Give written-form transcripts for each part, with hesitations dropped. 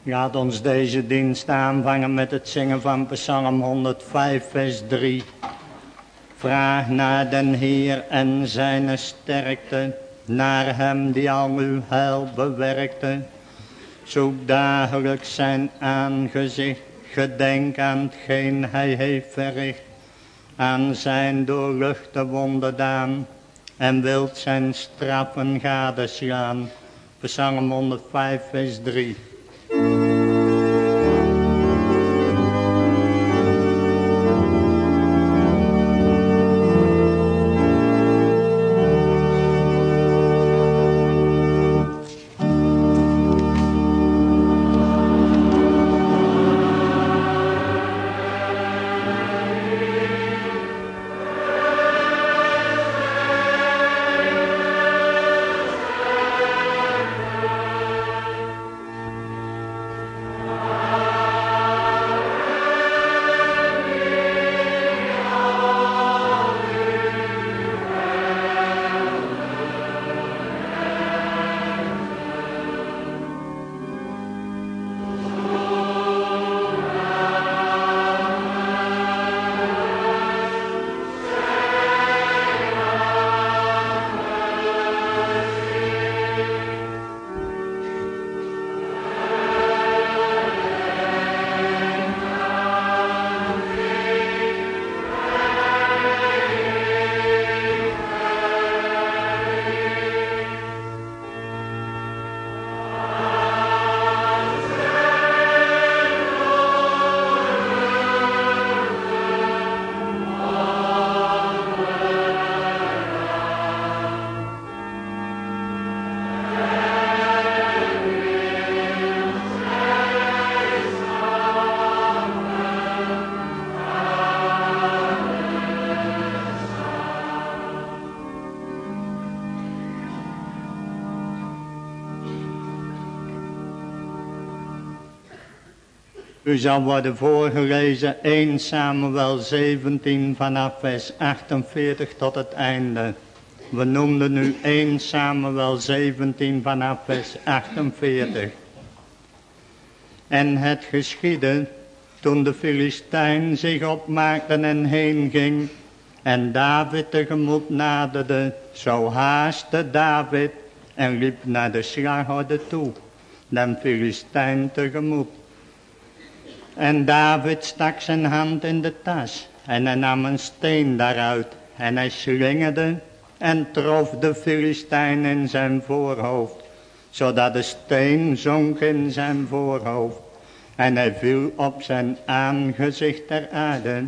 Laat ons deze dienst aanvangen met het zingen van Psalm 105 vers 3. Vraag naar den Heer en zijn sterkte, naar hem die al uw heil bewerkte. Zoek dagelijks zijn aangezicht, gedenk aan hetgeen hij heeft verricht, aan zijn doorluchte wonderdaan, en wilt zijn straffen gadeslaan. Psalm 105 vers 3. U zal worden voorgelezen 1 Samuel 17 vanaf vers 48 tot het einde. We noemden nu 1 Samuel 17 vanaf vers 48. En het geschiedde toen de Filistijn zich opmaakte en heen ging en David tegemoet naderde, zo haastte David en liep naar de slagorde toe, den Filistijn tegemoet. En David stak zijn hand in de tas en hij nam een steen daaruit en hij slingerde en trof de Filistijn in zijn voorhoofd, zodat de steen zonk in zijn voorhoofd en hij viel op zijn aangezicht ter aarde.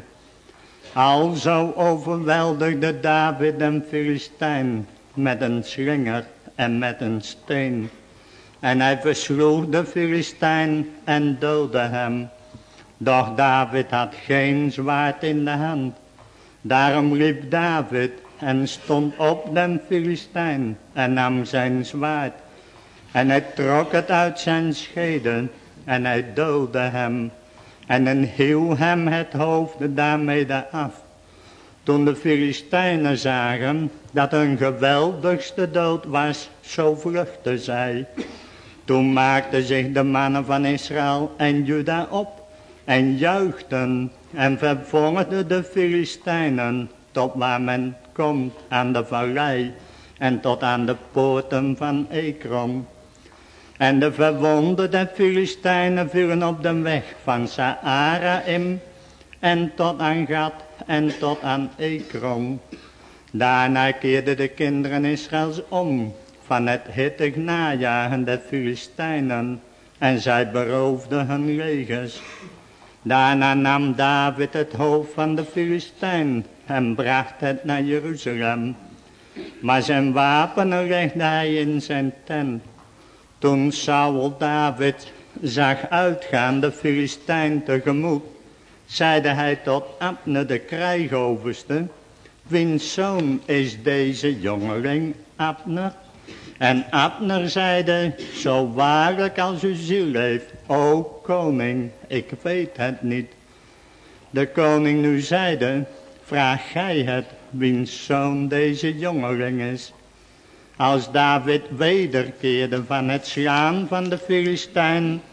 Alzo overweldigde David den Filistijn met een slinger en met een steen. En hij versloeg de Filistijn en doodde hem. Doch David had geen zwaard in de hand. Daarom liep David en stond op den Filistijn en nam zijn zwaard. En hij trok het uit zijn schede en hij doodde hem. En hij hieuw hem het hoofd daarmede af. Toen de Filistijnen zagen dat hun geweldigste dood was, zo vluchtten zij. Toen maakten zich de mannen van Israël en Juda op en juichten en vervolgden de Filistijnen tot waar men komt aan de vallei en tot aan de poorten van Ekron. En de verwonden der Filistijnen vielen op de weg van Saaraim en tot aan Gat en tot aan Ekron. Daarna keerden de kinderen Israëls om van het hittig najagen der Filistijnen en zij beroofden hun legers. Daarna nam David het hoofd van de Filistijn en bracht het naar Jeruzalem. Maar zijn wapenen legde hij in zijn tent. Toen Saul David zag uitgaan de Filistijn tegemoet, zeide hij tot Abner de krijgoverste: wiens zoon is deze jongeling, Abner? En Abner zeide: zo waarlijk als uw ziel leeft, o koning, ik weet het niet. De koning nu zeide: vraag gij het, wiens zoon deze jongeling is. Als David wederkeerde van het slaan van de Filistijn,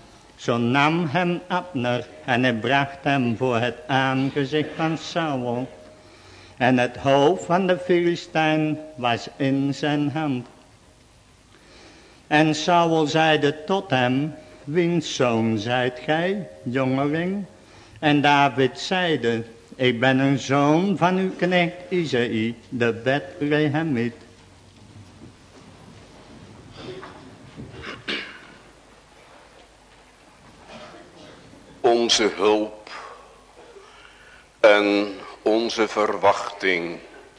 Zo nam hem Abner en hij bracht hem voor het aangezicht van Saul. En het hoofd van de Filistijn was in zijn hand. En Saul zeide tot hem, wiens zoon zijt gij, jongeling? En David zeide, ik ben een zoon van uw knecht Isaï, de Bethlehemiet. Onze hulp en onze verwachting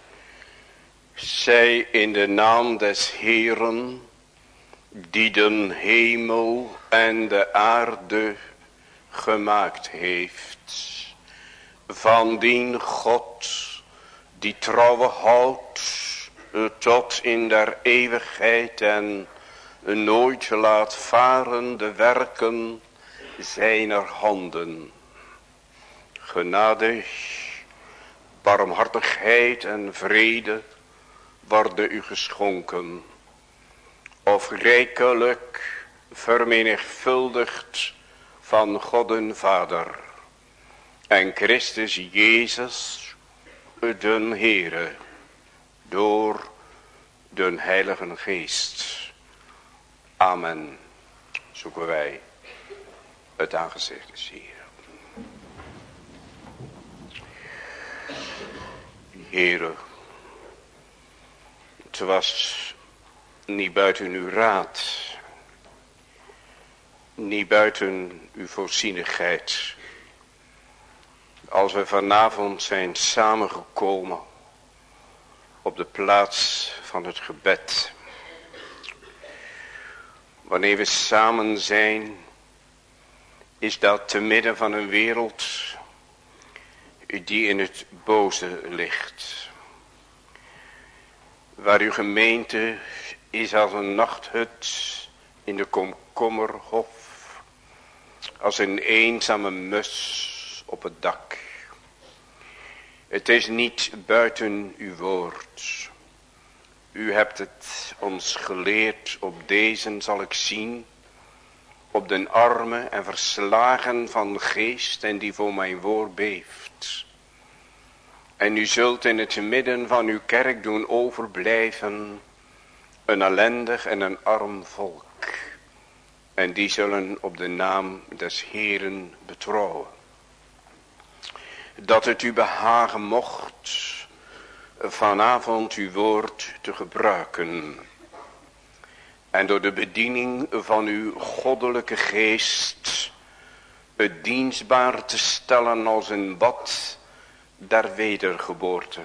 zij in de naam des Heeren, die den hemel en de aarde gemaakt heeft. Van dien God die trouwe houdt tot in der eeuwigheid en nooit laat varen de werken zijner handen. Genade, barmhartigheid en vrede worden u geschonken, of rijkelijk vermenigvuldigd van God en Vader en Christus Jezus den Heere door den Heiligen Geest. Amen. Zoeken wij het aangezicht des Heeren. Heere, het was niet buiten uw raad, niet buiten uw voorzienigheid, als we vanavond zijn samengekomen op de plaats van het gebed. Wanneer we samen zijn, is dat te midden van een wereld die in het boze ligt. Waar uw gemeente is als een nachthut in de komkommerhof, als een eenzame mus op het dak. Het is niet buiten uw woord. U hebt het ons geleerd, op deze zal ik zien, op den arme en verslagen van geest en die voor mijn woord beeft. En u zult in het midden van uw kerk doen overblijven een ellendig en een arm volk. En die zullen op de naam des Heeren betrouwen. Dat het u behagen mocht vanavond uw woord te gebruiken. En door de bediening van uw goddelijke geest het dienstbaar te stellen als een bad der wedergeboorte.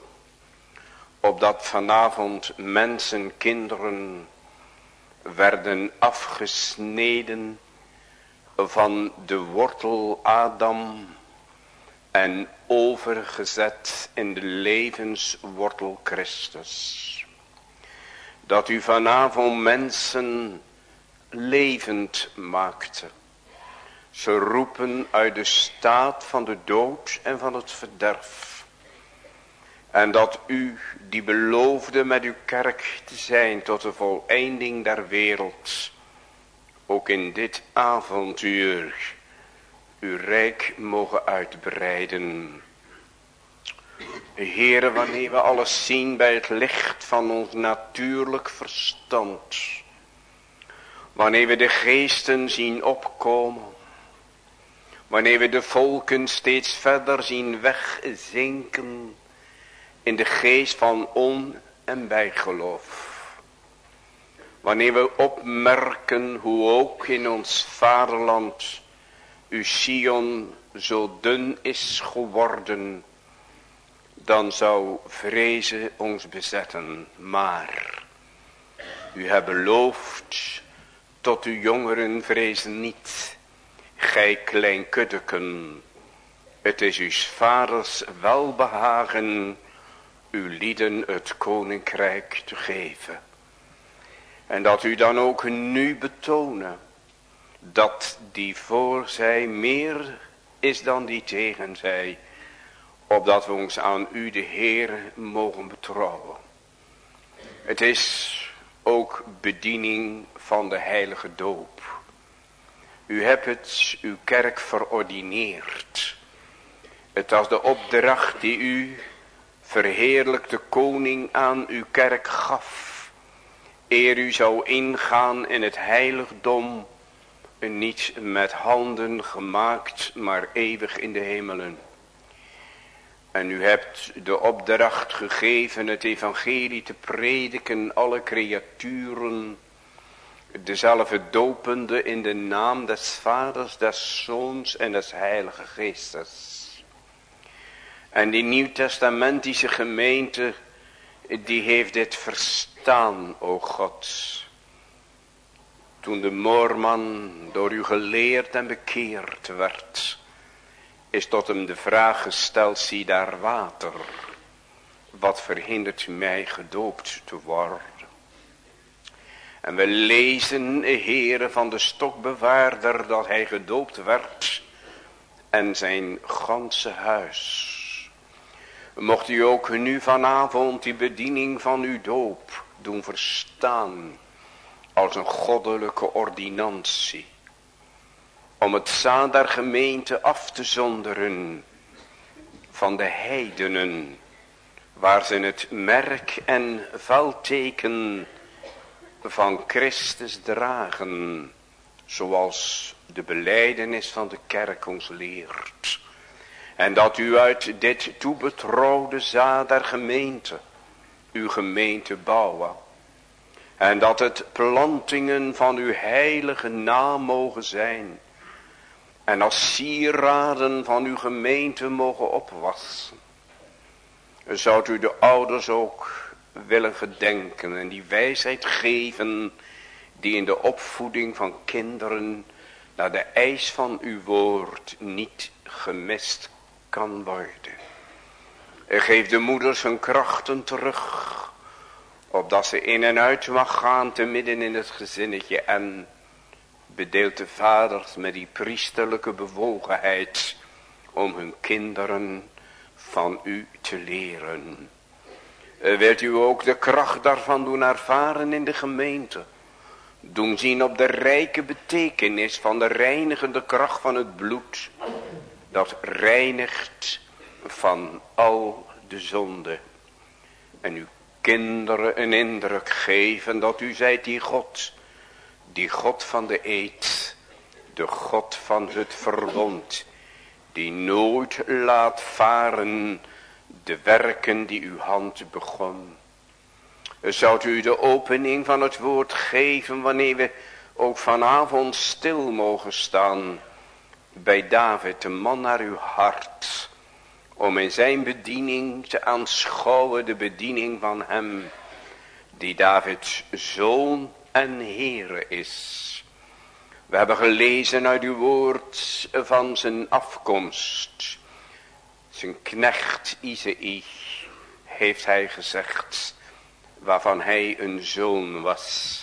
Opdat vanavond mensen, kinderen werden afgesneden van de wortel Adam en overgezet in de levenswortel Christus. Dat u vanavond mensen levend maakte. Ze roepen uit de staat van de dood en van het verderf. En dat u die beloofde met uw kerk te zijn tot de voleinding der wereld, ook in dit avontuur uw rijk mogen uitbreiden. Heere, wanneer we alles zien bij het licht van ons natuurlijk verstand, wanneer we de geesten zien opkomen, wanneer we de volken steeds verder zien wegzinken in de geest van on- en bijgeloof. Wanneer we opmerken hoe ook in ons vaderland uw Sion zo dun is geworden, dan zou vrezen ons bezetten. Maar u hebt beloofd, tot uw jongeren vrezen niet, gij klein kuddeken. Het is uw vaders welbehagen uw lieden het koninkrijk te geven. En dat u dan ook nu betonen dat die voor zij meer is dan die tegen zij, opdat we ons aan u de Heer mogen betrouwen. Het is ook bediening van de heilige doop. U hebt het uw kerk verordineerd. Het was de opdracht die u, verheerlijkte koning, aan uw kerk gaf. Eer u zou ingaan in het heiligdom, niet met handen gemaakt, maar eeuwig in de hemelen. En u hebt de opdracht gegeven het evangelie te prediken, alle creaturen, dezelfde dopende in de naam des Vaders, des Zoons en des Heilige Geestes. En die nieuwtestamentische gemeente, die heeft dit verstaan, o God. Toen de moorman door u geleerd en bekeerd werd, is tot hem de vraag gesteld, zie daar water. Wat verhindert mij gedoopt te worden? En we lezen, Heere, van de stokbewaarder dat hij gedoopt werd en zijn ganse huis. Mocht u ook nu vanavond die bediening van uw doop doen verstaan als een goddelijke ordinantie. Om het zaad der gemeente af te zonderen van de heidenen, waar ze het merk en veldteken van Christus dragen, zoals de belijdenis van de kerk ons leert. En dat u uit dit toebetrouwde zaad der gemeente, uw gemeente bouwen. En dat het plantingen van uw heilige naam mogen zijn. En als sieraden van uw gemeente mogen opwassen. Zoudt u de ouders ook willen gedenken en die wijsheid geven die in de opvoeding van kinderen naar de eis van uw woord niet gemist kan worden. Geef de moeders hun krachten terug, opdat ze in en uit mag gaan te midden in het gezinnetje, en bedeelt de vaders met die priesterlijke bewogenheid om hun kinderen van u te leren. Wilt u ook de kracht daarvan doen ervaren in de gemeente, doen zien op de rijke betekenis van de reinigende kracht van het bloed, dat reinigt van al de zonde. En uw kinderen een indruk geven dat u zijt die God van de eed, de God van het verbond, die nooit laat varen de werken die uw hand begon. Zoudt u de opening van het woord geven wanneer we ook vanavond stil mogen staan bij David, de man naar uw hart, om in zijn bediening te aanschouwen, de bediening van hem die Davids zoon en Heere is. We hebben gelezen uit uw woord van zijn afkomst. Zijn knecht Isaïe heeft hij gezegd, waarvan hij een zoon was.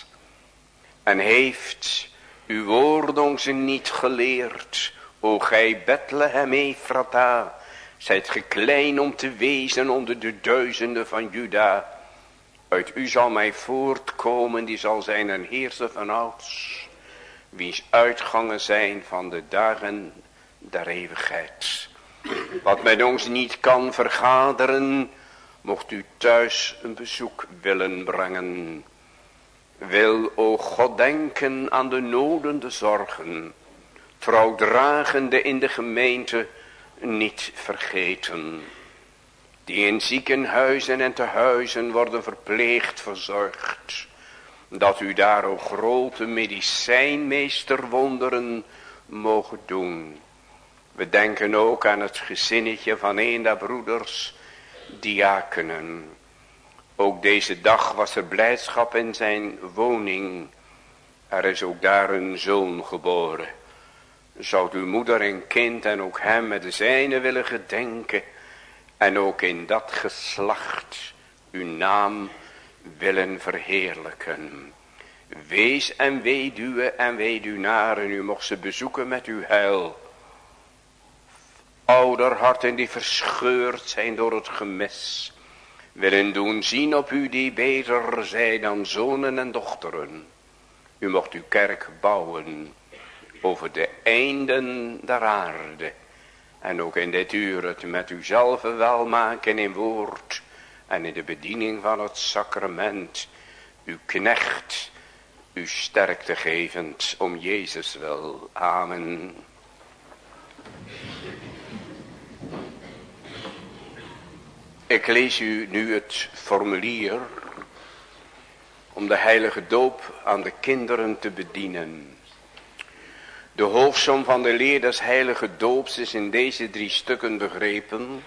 En heeft uw woord ons niet geleerd, o gij Bethlehem Ephrata, zijt ge klein om te wezen onder de duizenden van Juda. Uit u zal mij voortkomen, die zal zijn een heerser van ouds, wiens uitgangen zijn van de dagen der eeuwigheid. Wat met ons niet kan vergaderen, mocht u thuis een bezoek willen brengen. Wil, o God, denken aan de noden, de zorgen, trouwdragende in de gemeente niet vergeten, die in ziekenhuizen en tehuizen worden verpleegd, verzorgd, dat u daar ook grote medicijnmeesterwonderen mogen doen. We denken ook aan het gezinnetje van een der broeders, diakenen. Ook deze dag was er blijdschap in zijn woning. Er is ook daar een zoon geboren. Zou uw moeder en kind en ook hem met de zijne willen gedenken, en ook in dat geslacht uw naam willen verheerlijken. Wees en weduwe en weduwnaren, u mocht ze bezoeken met uw heil. Ouderharten die verscheurd zijn door het gemis, willen doen zien op u die beter zijn dan zonen en dochteren. U mocht uw kerk bouwen over de einden der aarde. En ook in dit uur het met uzelf welmaken in woord en in de bediening van het sacrament. Uw knecht, uw sterkte gevend om Jezus wil. Amen. Ik lees u nu het formulier om de heilige doop aan de kinderen te bedienen. De hoofdsom van de leer des heilige doops is in deze 3 stukken begrepen.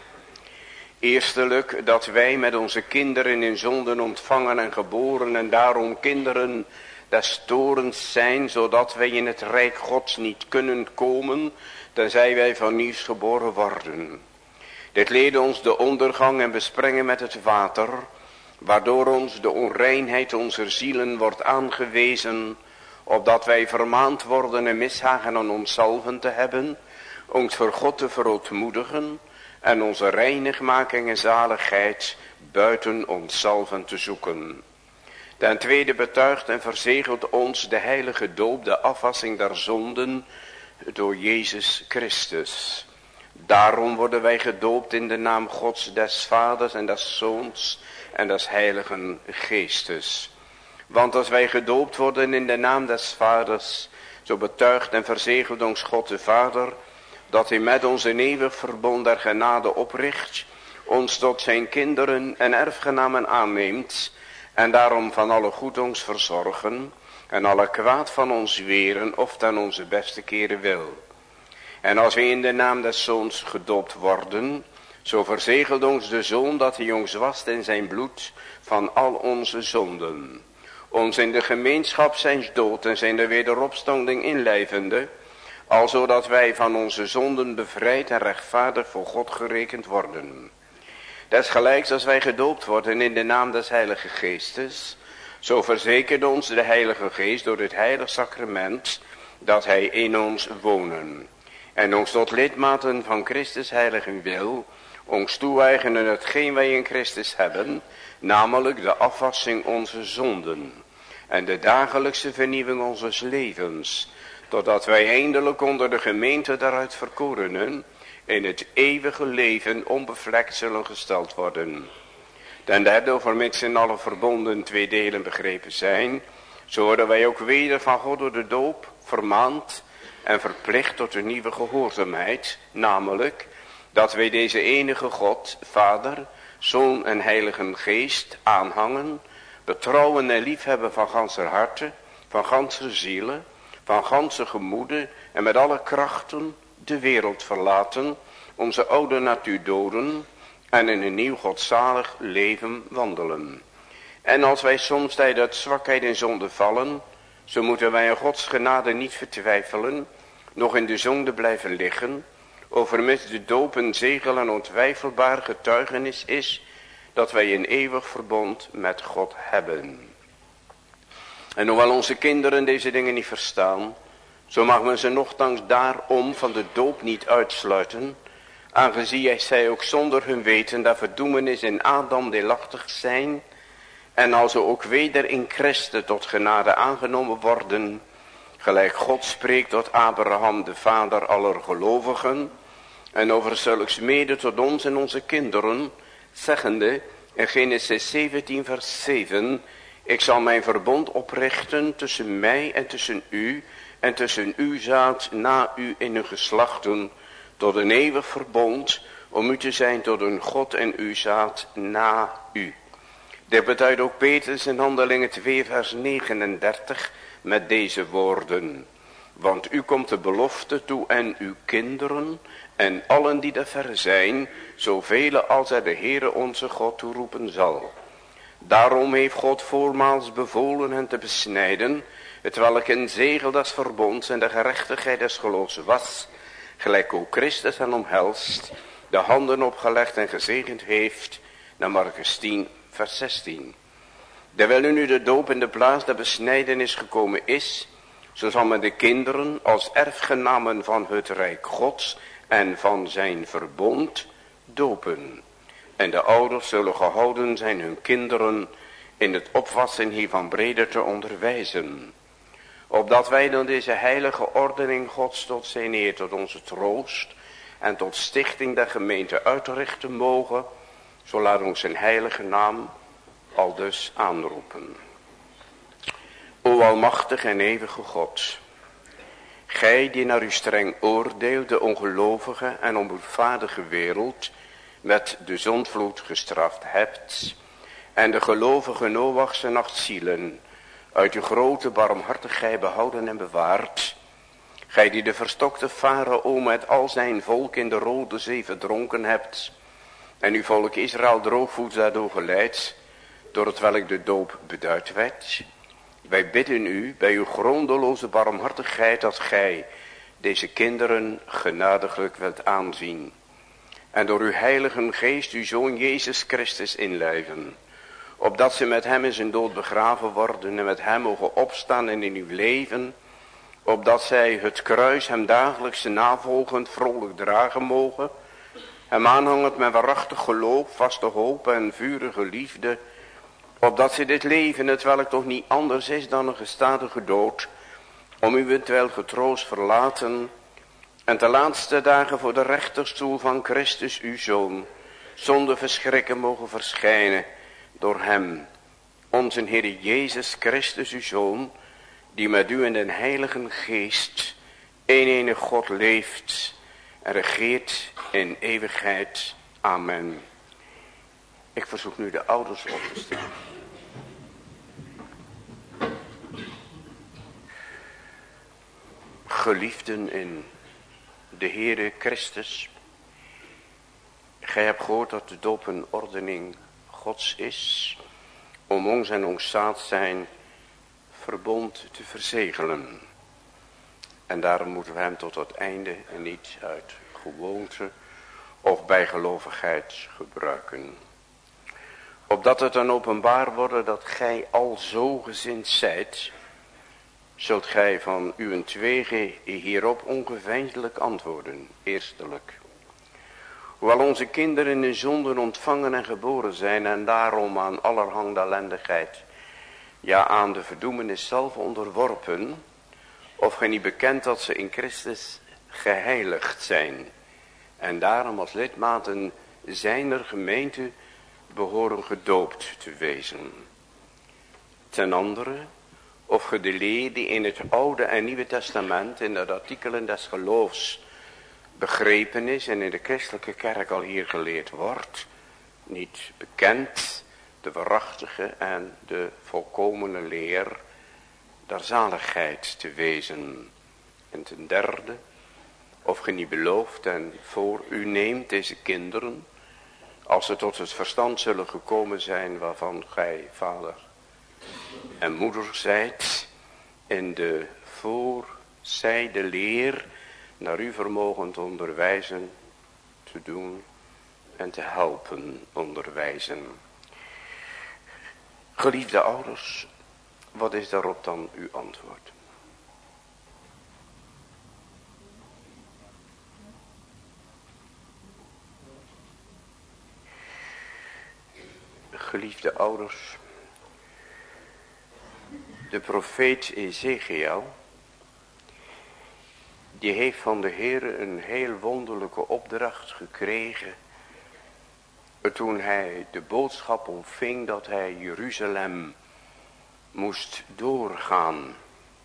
Eerstelijk dat wij met onze kinderen in zonden ontvangen en geboren en daarom kinderen des torens zijn, zodat wij in het rijk Gods niet kunnen komen, tenzij wij van nieuws geboren worden. Dit leerde ons de ondergang en besprengen met het water, waardoor ons de onreinheid onze zielen wordt aangewezen, opdat wij vermaand worden en mishagen aan onszelven te hebben, ons voor God te verootmoedigen en onze reinigmaking en zaligheid buiten onszelven te zoeken. Ten tweede betuigt en verzegelt ons de heilige doop de afwassing der zonden door Jezus Christus. Daarom worden wij gedoopt in de naam Gods des Vaders en des Zoons en des Heiligen Geestes. Want als wij gedoopt worden in de naam des Vaders, zo betuigt en verzegelt ons God de Vader, dat hij met ons een eeuwig verbond der genade opricht, ons tot zijn kinderen en erfgenamen aanneemt, en daarom van alle goed ons verzorgen, en alle kwaad van ons weren, of ten onze beste keren wil. En als wij in de naam des Zoons gedoopt worden, zo verzegelt ons de Zoon dat hij ons wast in zijn bloed van al onze zonden. Ons in de gemeenschap zijns dood en zijn de wederopstanding inlijvende, alzodat wij van onze zonden bevrijd en rechtvaardig voor God gerekend worden. Desgelijks als wij gedoopt worden in de naam des Heilige Geestes, zo verzekert ons de Heilige Geest door het heilig sacrament dat hij in ons wonen. En ons tot lidmaten van Christus heilige wil, ons toe-eigenen hetgeen wij in Christus hebben, namelijk de afwassing onze zonden en de dagelijkse vernieuwing onzes levens, totdat wij eindelijk onder de gemeente daaruit verkorenen in het eeuwige leven onbevlekt zullen gesteld worden. Ten derde, overmits in alle verbonden 2 delen begrepen zijn, zo worden wij ook weder van God door de doop vermaand en verplicht tot een nieuwe gehoorzaamheid, namelijk dat wij deze enige God, Vader, Zoon en Heilige Geest aanhangen, betrouwen en liefhebben van ganser harte, van ganse zielen, van ganse gemoede en met alle krachten de wereld verlaten, onze oude natuur doden en in een nieuw godzalig leven wandelen. En als wij soms tijdens uit zwakheid in zonde vallen, zo moeten wij in Gods genade niet vertwijfelen, nog in de zonde blijven liggen, overmits de doop een zegel en ontwijfelbaar getuigenis is, dat wij een eeuwig verbond met God hebben. En hoewel onze kinderen deze dingen niet verstaan, zo mag men ze nochtans daarom van de doop niet uitsluiten, aangezien zij ook zonder hun weten dat verdoemenis in Adam deelachtig zijn, en als ze ook weder in Christus tot genade aangenomen worden, gelijk God spreekt tot Abraham de vader aller gelovigen, en over zulks mede tot ons en onze kinderen, zeggende in Genesis 17 vers 7, ik zal mijn verbond oprichten tussen mij en tussen u, en tussen uw zaad na u in uw geslachten, tot een eeuwig verbond, om u te zijn tot een God en uw zaad na u. Dit beduidt ook Petrus in Handelingen 2 vers 39 met deze woorden. Want u komt de belofte toe en uw kinderen en allen die er ver zijn, zoveel als er de Heere onze God toeroepen zal. Daarom heeft God voormaals bevolen hen te besnijden, hetwelk een zegel des verbonds en de gerechtigheid des geloofs was, gelijk ook Christus hen omhelst, de handen opgelegd en gezegend heeft, naar Markus 10 vers 16. Terwijl nu de doop in de plaats der besnijdenis gekomen is, zo zal men de kinderen als erfgenamen van het rijk Gods en van zijn verbond dopen. En de ouders zullen gehouden zijn hun kinderen in het opvatten hiervan breder te onderwijzen. Opdat wij dan deze heilige ordening Gods tot zijn eer, tot onze troost en tot stichting der gemeente uitrichten mogen. Zo laat ons zijn heilige naam aldus aanroepen. O almachtig en eeuwige God, gij die naar uw streng oordeel de ongelovige en onboedvaardige wereld met de zondvloed gestraft hebt en de gelovige Noach's en 8 zielen uit uw grote barmhartigheid behouden en bewaard, gij die de verstokte Farao met al zijn volk in de Rode Zee verdronken hebt en uw volk Israël droogvoets daardoor geleid, door het welk de doop beduid werd. Wij bidden u bij uw grondeloze barmhartigheid dat gij deze kinderen genadiglijk wilt aanzien en door uw heilige geest uw Zoon Jezus Christus inlijven, opdat ze met hem in zijn dood begraven worden en met hem mogen opstaan en in uw leven, opdat zij het kruis hem dagelijks navolgend vrolijk dragen mogen, hem aanhangend met waarachtig geloof, vaste hoop en vurige liefde, opdat ze dit leven, het welk toch niet anders is dan een gestadige dood, om uwentwil getroost verlaten en de laatste dagen voor de rechterstoel van Christus uw Zoon zonder verschrikken mogen verschijnen door hem, onze Heer Jezus Christus uw Zoon, die met u in den Heilige Geest een enige God leeft en regeert in eeuwigheid. Amen. Ik verzoek nu de ouders op te staan. Geliefden in de Heere Christus, gij hebt gehoord dat de doop een ordening Gods is om ons en ons zaad zijn verbond te verzegelen. En daarom moeten we hem tot het einde en niet uit gewoonte of bijgelovigheid gebruiken. Opdat het dan openbaar worden dat gij al zo gezind zijt, zult gij van uwentwege hierop ongeveinsdelijk antwoorden. Eerstelijk, hoewel onze kinderen in zonden ontvangen en geboren zijn en daarom aan allerhande ellendigheid, ja aan de verdoemenis zelf onderworpen, of gij niet bekend dat ze in Christus geheiligd zijn en daarom als lidmaten zijner gemeente behoren gedoopt te wezen. Ten andere, of ge de leer die in het Oude en Nieuwe Testament in de artikelen des geloofs begrepen is en in de christelijke kerk al hier geleerd wordt, niet bekend de waarachtige en de volkomene leer der zaligheid te wezen. En ten derde, of ge niet belooft en voor u neemt deze kinderen, als ze tot het verstand zullen gekomen zijn waarvan gij vader en moeder zijt, in de voorzijde leer naar u vermogen te onderwijzen, te doen en te helpen onderwijzen. Geliefde ouders, wat is daarop dan uw antwoord? Geliefde ouders, de profeet Ezekiel, die heeft van de Heere een heel wonderlijke opdracht gekregen toen hij de boodschap ontving dat hij Jeruzalem moest doorgaan.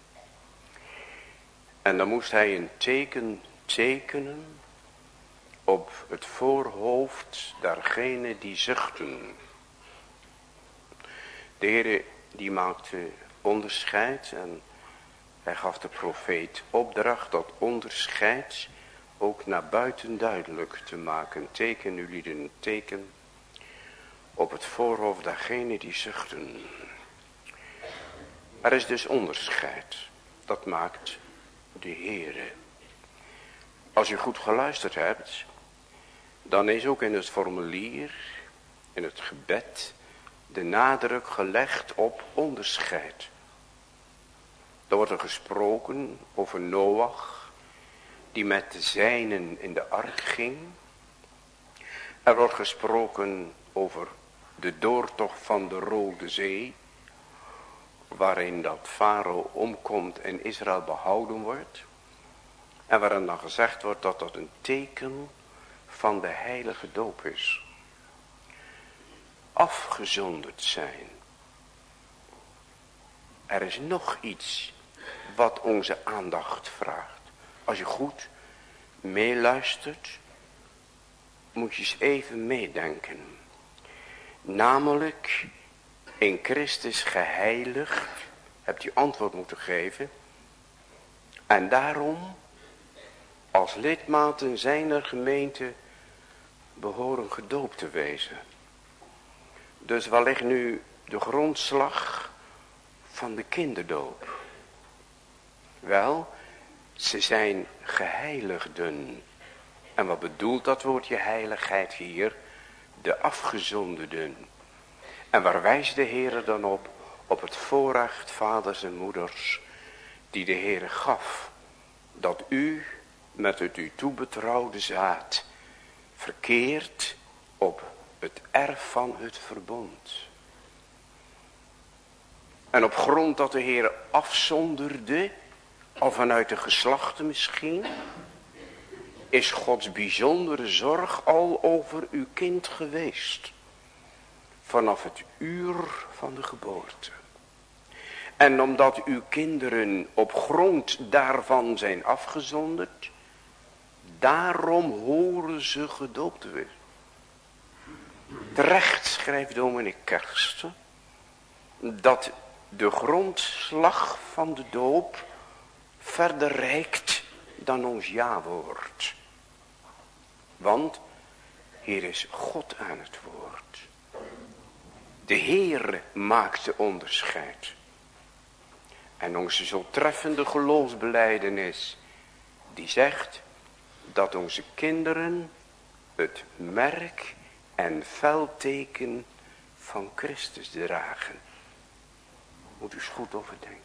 En dan moest hij een teken tekenen op het voorhoofd dergenen die zuchten. De Heere die maakte onderscheid en hij gaf de profeet opdracht dat onderscheid ook naar buiten duidelijk te maken. Teken jullie een teken op het voorhoofd dergenen die zuchten. Er is dus onderscheid. Dat maakt de Heere. Als u goed geluisterd hebt, dan is ook in het formulier, in het gebed, de nadruk gelegd op onderscheid. Er wordt er gesproken over Noach, die met de zijnen in de ark ging. Er wordt gesproken over de doortocht van de Rode Zee. waarin dat Farao omkomt en Israël behouden wordt. En waarin dan gezegd wordt dat dat een teken van de heilige doop is. Afgezonderd zijn. Er is nog iets wat onze aandacht vraagt. Als je goed meeluistert, moet je eens even meedenken. Namelijk, in Christus geheiligd, hebt u antwoord moeten geven. En daarom, als lidmaten zijner gemeente, behoren gedoopt te wezen. Dus waar ligt nu de grondslag van de kinderdoop? Wel, ze zijn geheiligden. En wat bedoelt dat woordje heiligheid hier? De afgezonderden. En waar wijst de Heere dan op? Op het voorrecht vaders en moeders die de Heere gaf. Dat u met het u toebetrouwde zaad verkeert op het erf van het verbond. En op grond dat de Heer afzonderde, al vanuit de geslachten misschien, is Gods bijzondere zorg al over uw kind geweest. Vanaf het uur van de geboorte. En omdat uw kinderen op grond daarvan zijn afgezonderd, daarom horen ze gedoopt te worden. Terecht schrijft dominee Kersten dat de grondslag van de doop verder reikt dan ons ja-woord. Want hier is God aan het woord. De Heer maakt de onderscheid. En onze zo treffende geloofsbelijdenis die zegt dat onze kinderen het merk en veldteken van Christus dragen. Moet u eens goed overdenken.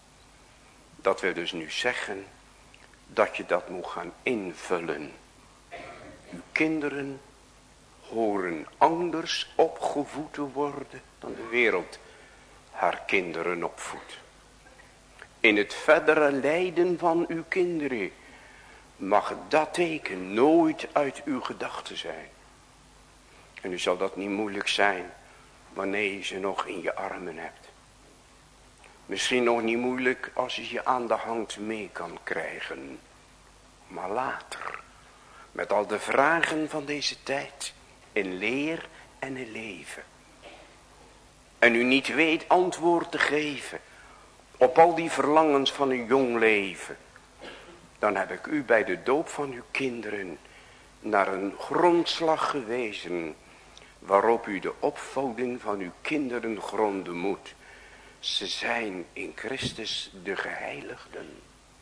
Dat we dus nu zeggen dat je dat moet gaan invullen. Uw kinderen horen anders opgevoed te worden dan de wereld haar kinderen opvoedt. In het verdere lijden van uw kinderen mag dat teken nooit uit uw gedachten zijn. En nu zal dat niet moeilijk zijn wanneer je ze nog in je armen hebt. Misschien nog niet moeilijk als je je aan de hand mee kan krijgen. Maar later, met al de vragen van deze tijd, in leer en in leven. En u niet weet antwoord te geven op al die verlangens van een jong leven. Dan heb ik u bij de doop van uw kinderen naar een grondslag gewezen, waarop u de opvoeding van uw kinderen gronden moet. Ze zijn in Christus de geheiligden.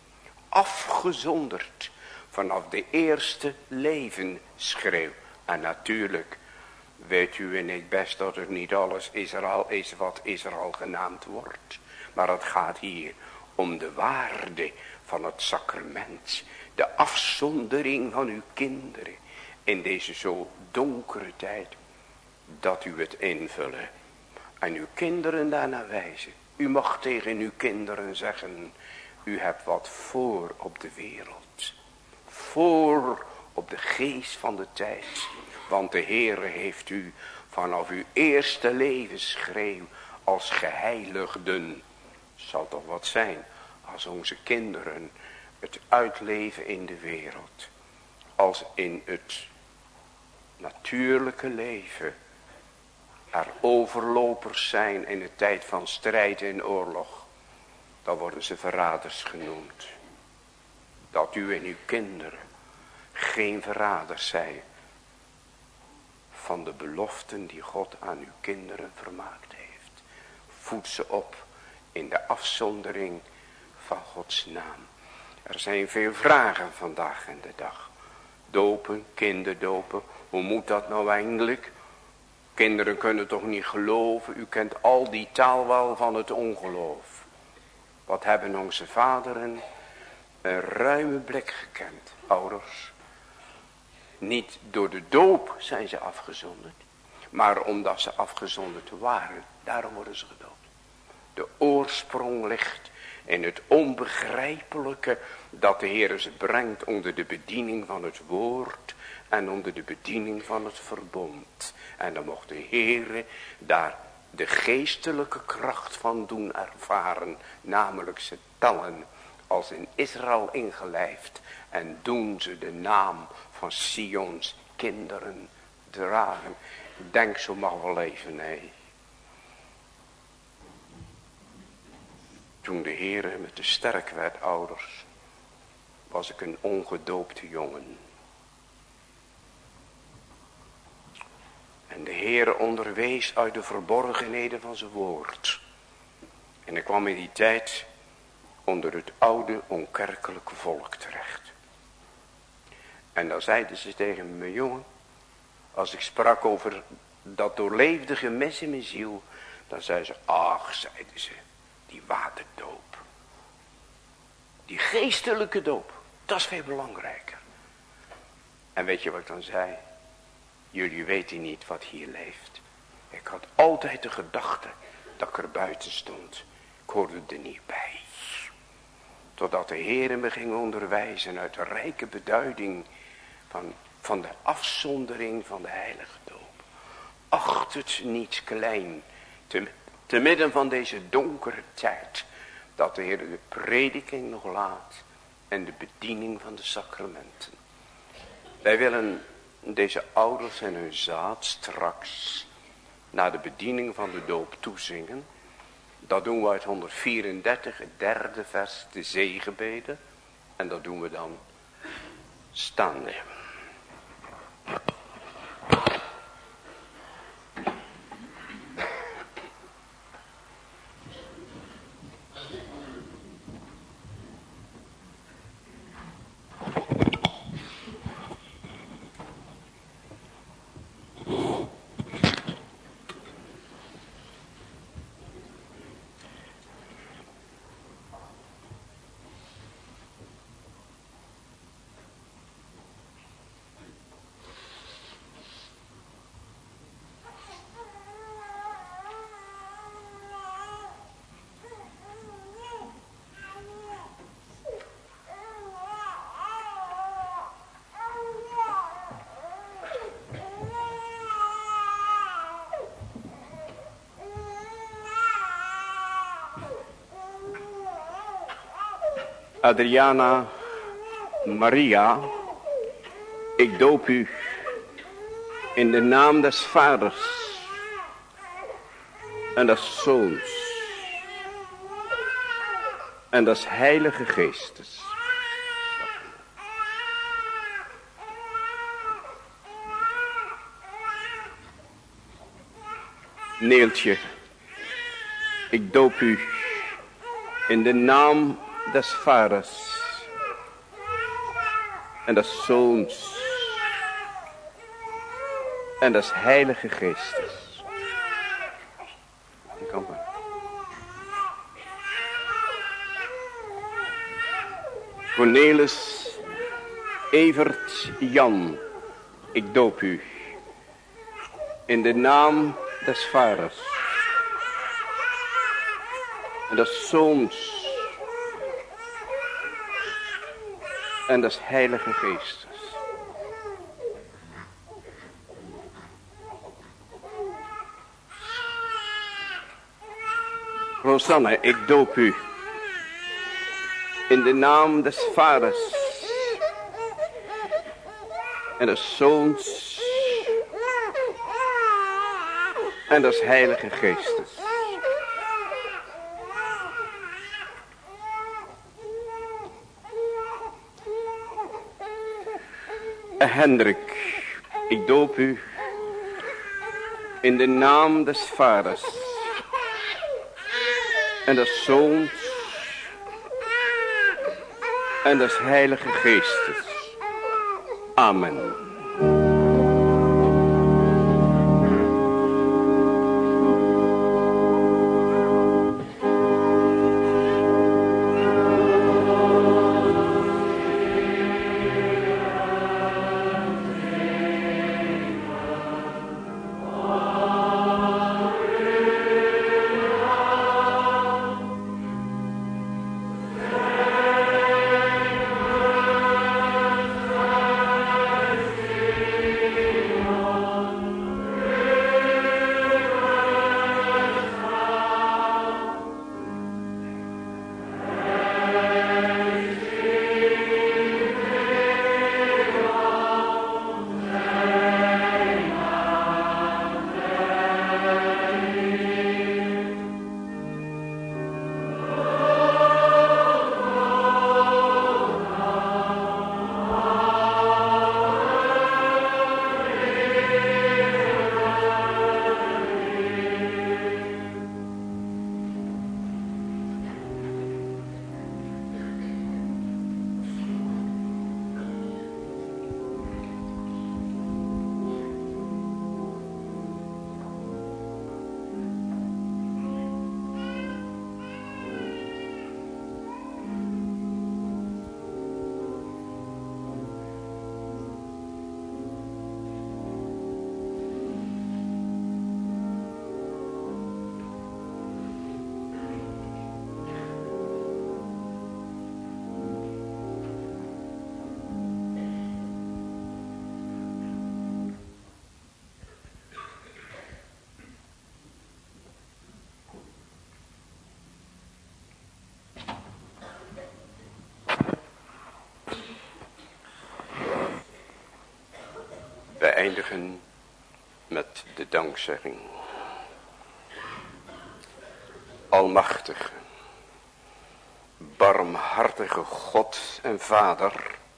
Afgezonderd vanaf de eerste levensschreeuw. En natuurlijk weet u en ik best dat het niet alles Israël is wat Israël genaamd wordt. Maar het gaat hier om de waarde van het sacrament. De afzondering van uw kinderen in deze zo donkere tijd. Dat u het invullen. En uw kinderen daarna wijzen. U mag tegen uw kinderen zeggen. U hebt wat voor op de wereld. Voor op de geest van de tijd. Want de Heere heeft u vanaf uw eerste levensschreeuw als geheiligden. Zal toch wat zijn als onze kinderen het uitleven in de wereld. Als in het natuurlijke leven er overlopers zijn in de tijd van strijd en oorlog. Dan worden ze verraders genoemd. Dat u en uw kinderen geen verraders zijn van de beloften die God aan uw kinderen vermaakt heeft. Voed ze op in de afzondering van Gods naam. Er zijn veel vragen vandaag en de dag. Dopen, kinderdopen, hoe moet dat nou eigenlijk? Kinderen kunnen toch niet geloven, u kent al die taal wel van het ongeloof. Wat hebben onze vaderen een ruime blik gekend, ouders. Niet door de doop zijn ze afgezonderd, maar omdat ze afgezonderd waren, daarom worden ze gedoopt. De oorsprong ligt in het onbegrijpelijke dat de Heer ze brengt onder de bediening van het woord en onder de bediening van het verbond. En dan mocht de Heer daar de geestelijke kracht van doen ervaren, namelijk ze tellen als in Israël ingelijfd en doen ze de naam van Sions kinderen dragen. Denk zo maar wel even, nee. Toen de Heere me te sterk werd, ouders, was ik een ongedoopte jongen. En de Heere onderwees uit de verborgenheden van zijn woord. En ik kwam in die tijd onder het oude onkerkelijke volk terecht. En dan zeiden ze tegen me, jongen, als ik sprak over dat doorleefde gemis in mijn ziel, dan zeiden ze, ach, zeiden ze, die waterdoop. Die geestelijke doop, dat is veel belangrijker. En weet je wat ik dan zei? Jullie weten niet wat hier leeft. Ik had altijd de gedachte dat ik er buiten stond. Ik hoorde er niet bij. Totdat de Heer me ging onderwijzen uit de rijke beduiding van de afzondering van de heilige doop. Acht het niet klein, te midden van deze donkere tijd, dat de Heer de prediking nog laat en de bediening van de sacramenten. Wij willen deze ouders en hun zaad straks naar de bediening van de doop toezingen. Dat doen we uit 134, het derde vers, de zegenbeden. En dat doen we dan staande. Adriana Maria, ik doop u in de naam des Vaders en des Zoons en des Heilige Geestes. Neeltje, ik doop u in de naam des Vaders en des Zoons en des Heilige Geestes. Kom maar. Cornelis Evert Jan, ik doop u in de naam des Vaders en des Zoons en des Heilige Geestes. Rosanne, ik doop u in de naam des Vaders en des Zoons en des Heilige Geestes. Hendrik, ik doop u in de naam des Vaders en des Zoons en des Heilige Geestes. Amen. We eindigen met de dankzegging. Almachtige, barmhartige God en Vader,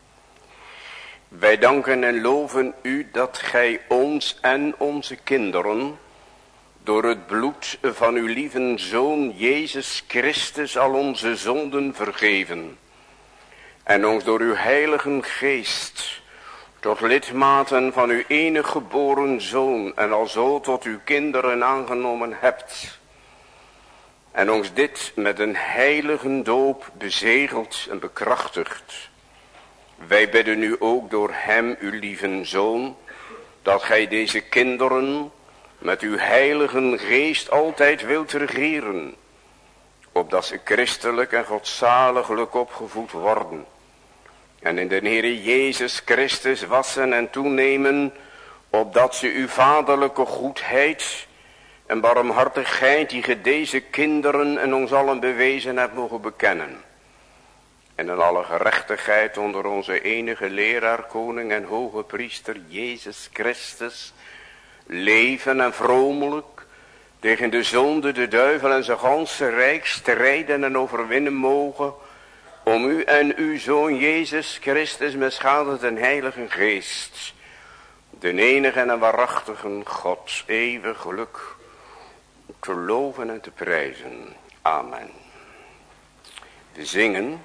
wij danken en loven u dat gij ons en onze kinderen door het bloed van uw lieve Zoon Jezus Christus al onze zonden vergeven en ons door uw heilige geest tot lidmaten van uw enige geboren Zoon en alzo tot uw kinderen aangenomen hebt. En ons dit met een heilige doop bezegeld en bekrachtigd. Wij bidden u ook door hem, uw lieve Zoon, dat gij deze kinderen met uw heilige geest altijd wilt regeren, opdat ze christelijk en godzaliglijk opgevoed worden. En in de Heere Jezus Christus wassen en toenemen, opdat ze uw vaderlijke goedheid en barmhartigheid die ge deze kinderen en ons allen bewezen hebt mogen bekennen. En in alle gerechtigheid onder onze enige leraar, koning en hoge priester Jezus Christus leven en vromelijk tegen de zonde, de duivel en zijn ganse rijk strijden en overwinnen mogen, om u en uw Zoon Jezus Christus met schadend en heilige geest, de enige en waarachtige God, eeuwig geluk te loven en te prijzen. Amen. We zingen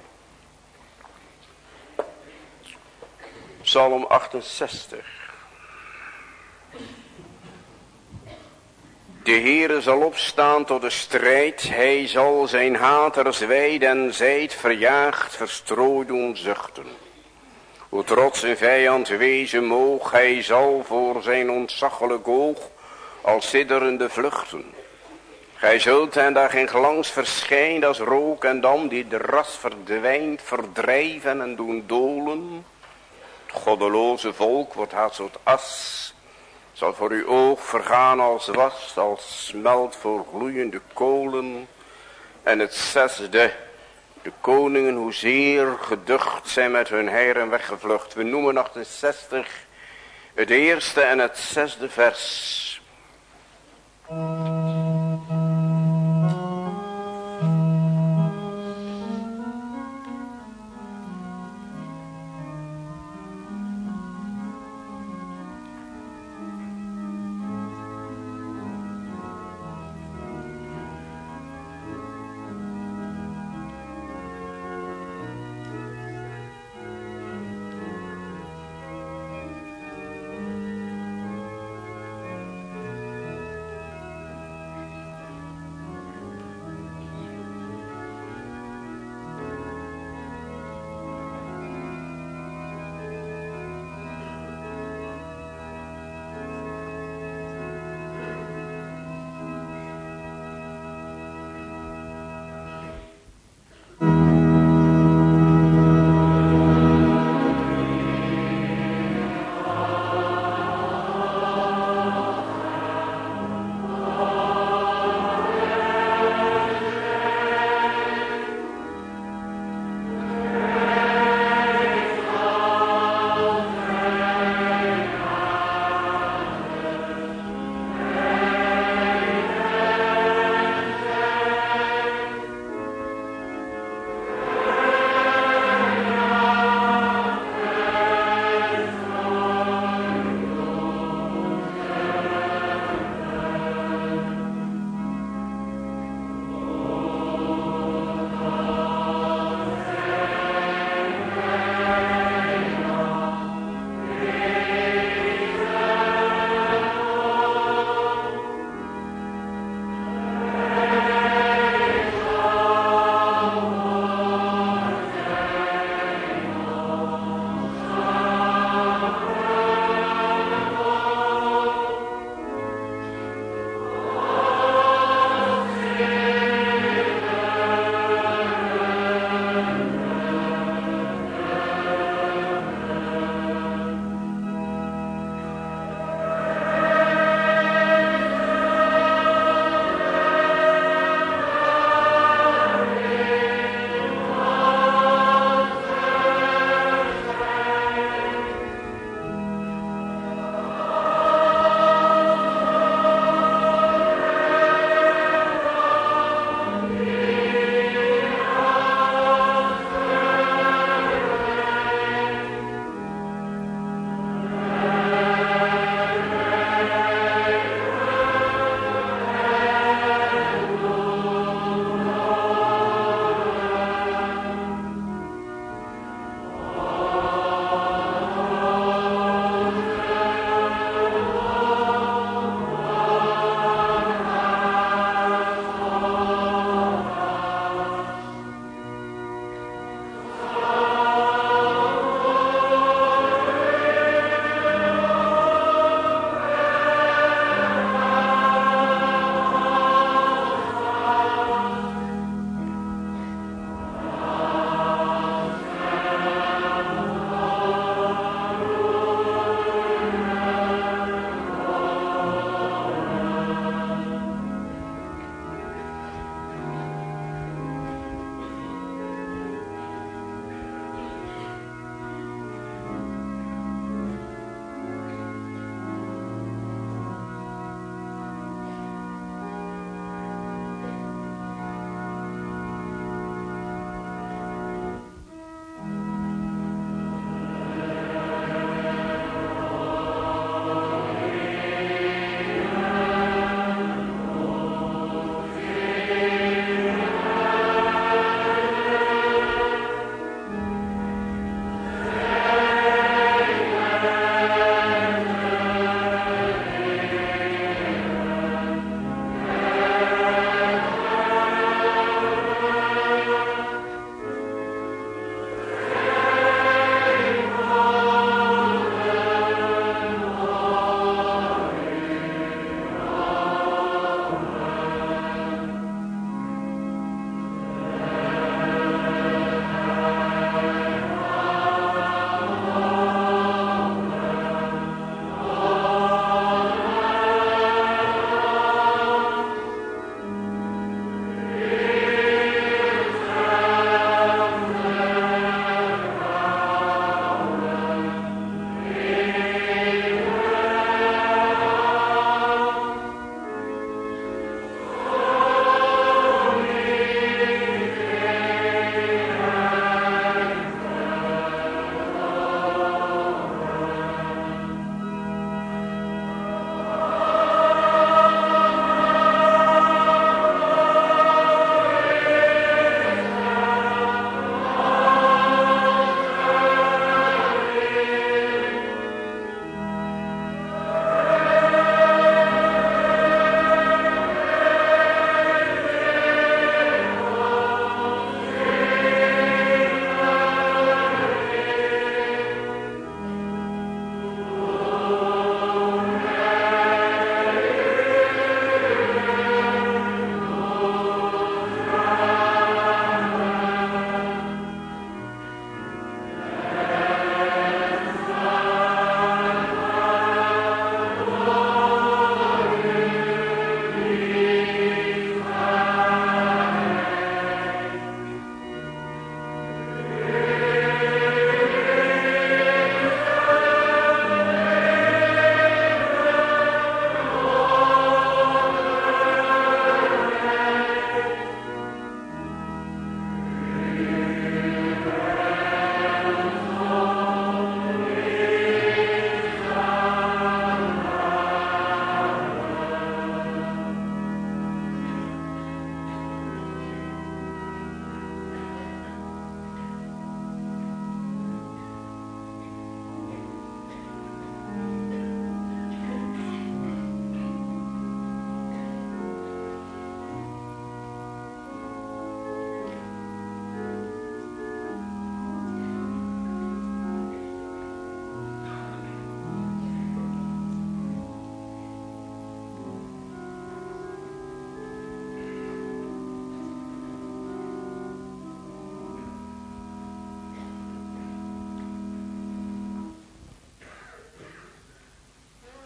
Psalm 68. De Heere zal opstaan tot de strijd, hij zal zijn haters wijd en zijd verjaagd, verstrooid doen zuchten. Hoe trots een vijand wezen moog, hij zal voor zijn ontzaglijk oog als sidderende vluchten. Gij zult en daar geen glans verschijnt als rook en dam die de ras verdwijnt, verdrijven en doen dolen. Het goddeloze volk wordt haast tot as, zal voor uw oog vergaan als was, als smelt voor gloeiende kolen. En het zesde, de koningen hoezeer geducht zijn met hun heren weggevlucht. We noemen 68 het eerste en het zesde vers.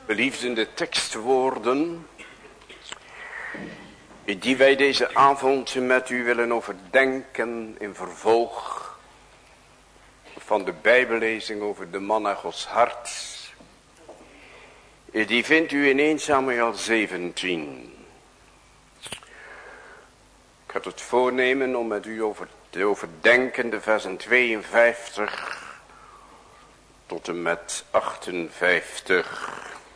Geliefden, de tekstwoorden die wij deze avond met u willen overdenken in vervolg van de bijbellezing over de man naar Gods hart, die vindt u in 1 Samuel 17. Ik had het voornemen om met u te overdenken de versen 52 tot en met 58.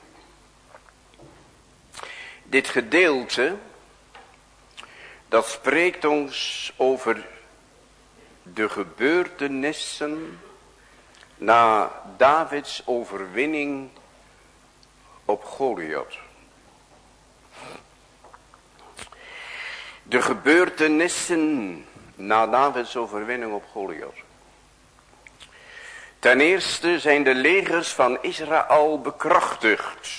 Dit gedeelte, dat spreekt ons over de gebeurtenissen na Davids overwinning op Goliath. De gebeurtenissen na Davids overwinning op Goliath. Ten eerste zijn de legers van Israël bekrachtigd.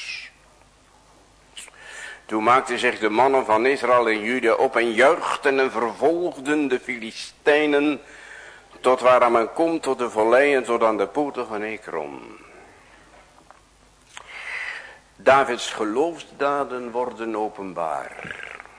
Toen maakten zich de mannen van Israël en Juda op en juichten en vervolgden de Filistijnen tot waar men komt, tot de valleien, tot aan de poorten van Ekron. Davids geloofsdaden worden openbaar.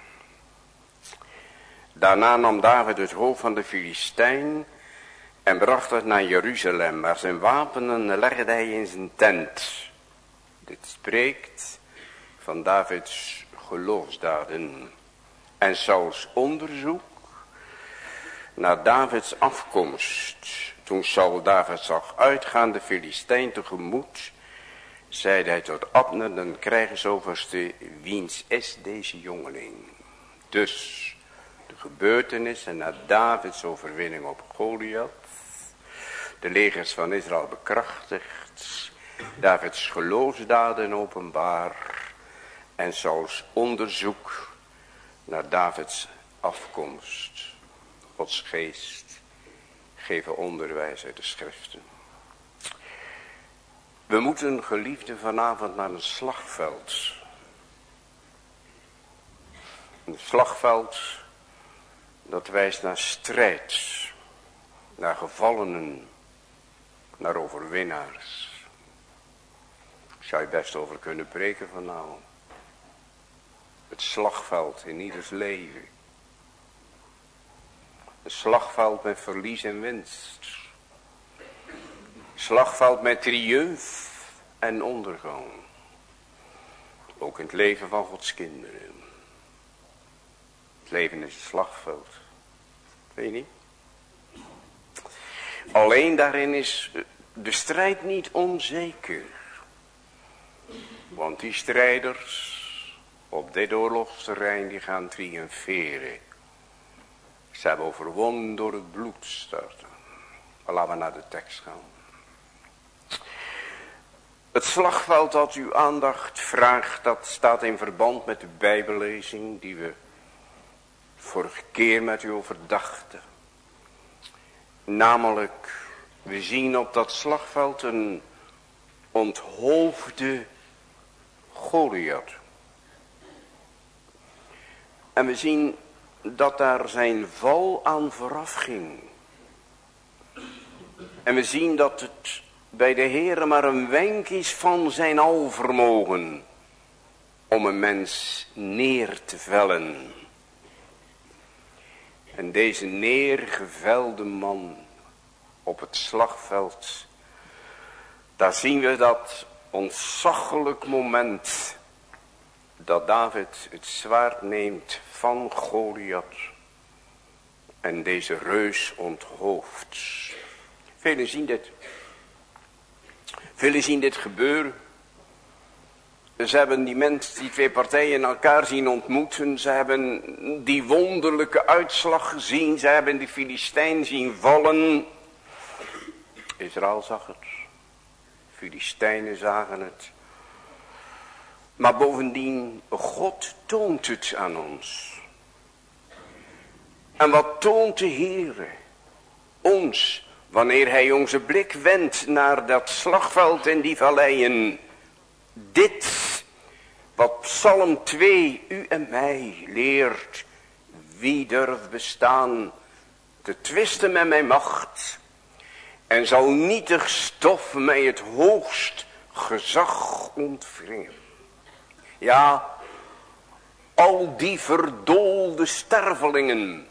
Daarna nam David het hoofd van de Filistijn en bracht het naar Jeruzalem, maar zijn wapenen legde hij in zijn tent. Dit spreekt van Davids geloofsdaden en Sauls onderzoek naar Davids afkomst. Toen Saul David zag uitgaan de Filistijn tegemoet, zeide hij tot Abner, de krijgersoverste, wiens is deze jongeling? Dus de gebeurtenissen na Davids overwinning op Goliath, de legers van Israël bekrachtigd, Davids geloofsdaden openbaar en Sauls onderzoek naar Davids afkomst. Gods geest geven onderwijs uit de schriften. We moeten, geliefden, vanavond naar een slagveld. Een slagveld dat wijst naar strijd, naar gevallenen, naar overwinnaars. Daar zou je best over kunnen preken vanavond. Het slagveld in ieders leven. Een slagveld met verlies en winst. Slagveld met triumf en ondergang. Ook in het leven van Gods kinderen. Het leven is een slagveld. Weet je niet? Alleen daarin is de strijd niet onzeker. Want die strijders op dit oorlogsterrein die gaan triomferen. Ze hebben overwonnen door het bloed starten. Maar laten we naar de tekst gaan. Het slagveld dat uw aandacht vraagt, dat staat in verband met de bijbellezing die we vorige keer met u overdachten. Namelijk, we zien op dat slagveld een onthoofde Goliath. En we zien dat daar zijn val aan vooraf ging. En we zien dat het bij de Heere maar een wenk is van zijn alvermogen om een mens neer te vellen. En deze neergevelde man op het slagveld, daar zien we dat ontzaglijk moment dat David het zwaard neemt van Goliath en deze reus onthoofd. Velen zien dit. Velen zien dit gebeuren. Ze hebben die twee partijen elkaar zien ontmoeten. Ze hebben die wonderlijke uitslag gezien. Ze hebben die Filistijn zien vallen. Israël zag het. Filistijnen zagen het. Maar bovendien, God toont het aan ons. En wat toont de Heere ons, wanneer hij onze blik wendt naar dat slagveld en die valleien? Dit, wat Psalm 2 u en mij leert. Wie durft bestaan te twisten met mijn macht en zal nietig stof mij het hoogst gezag ontwringen. Ja, al die verdoolde stervelingen,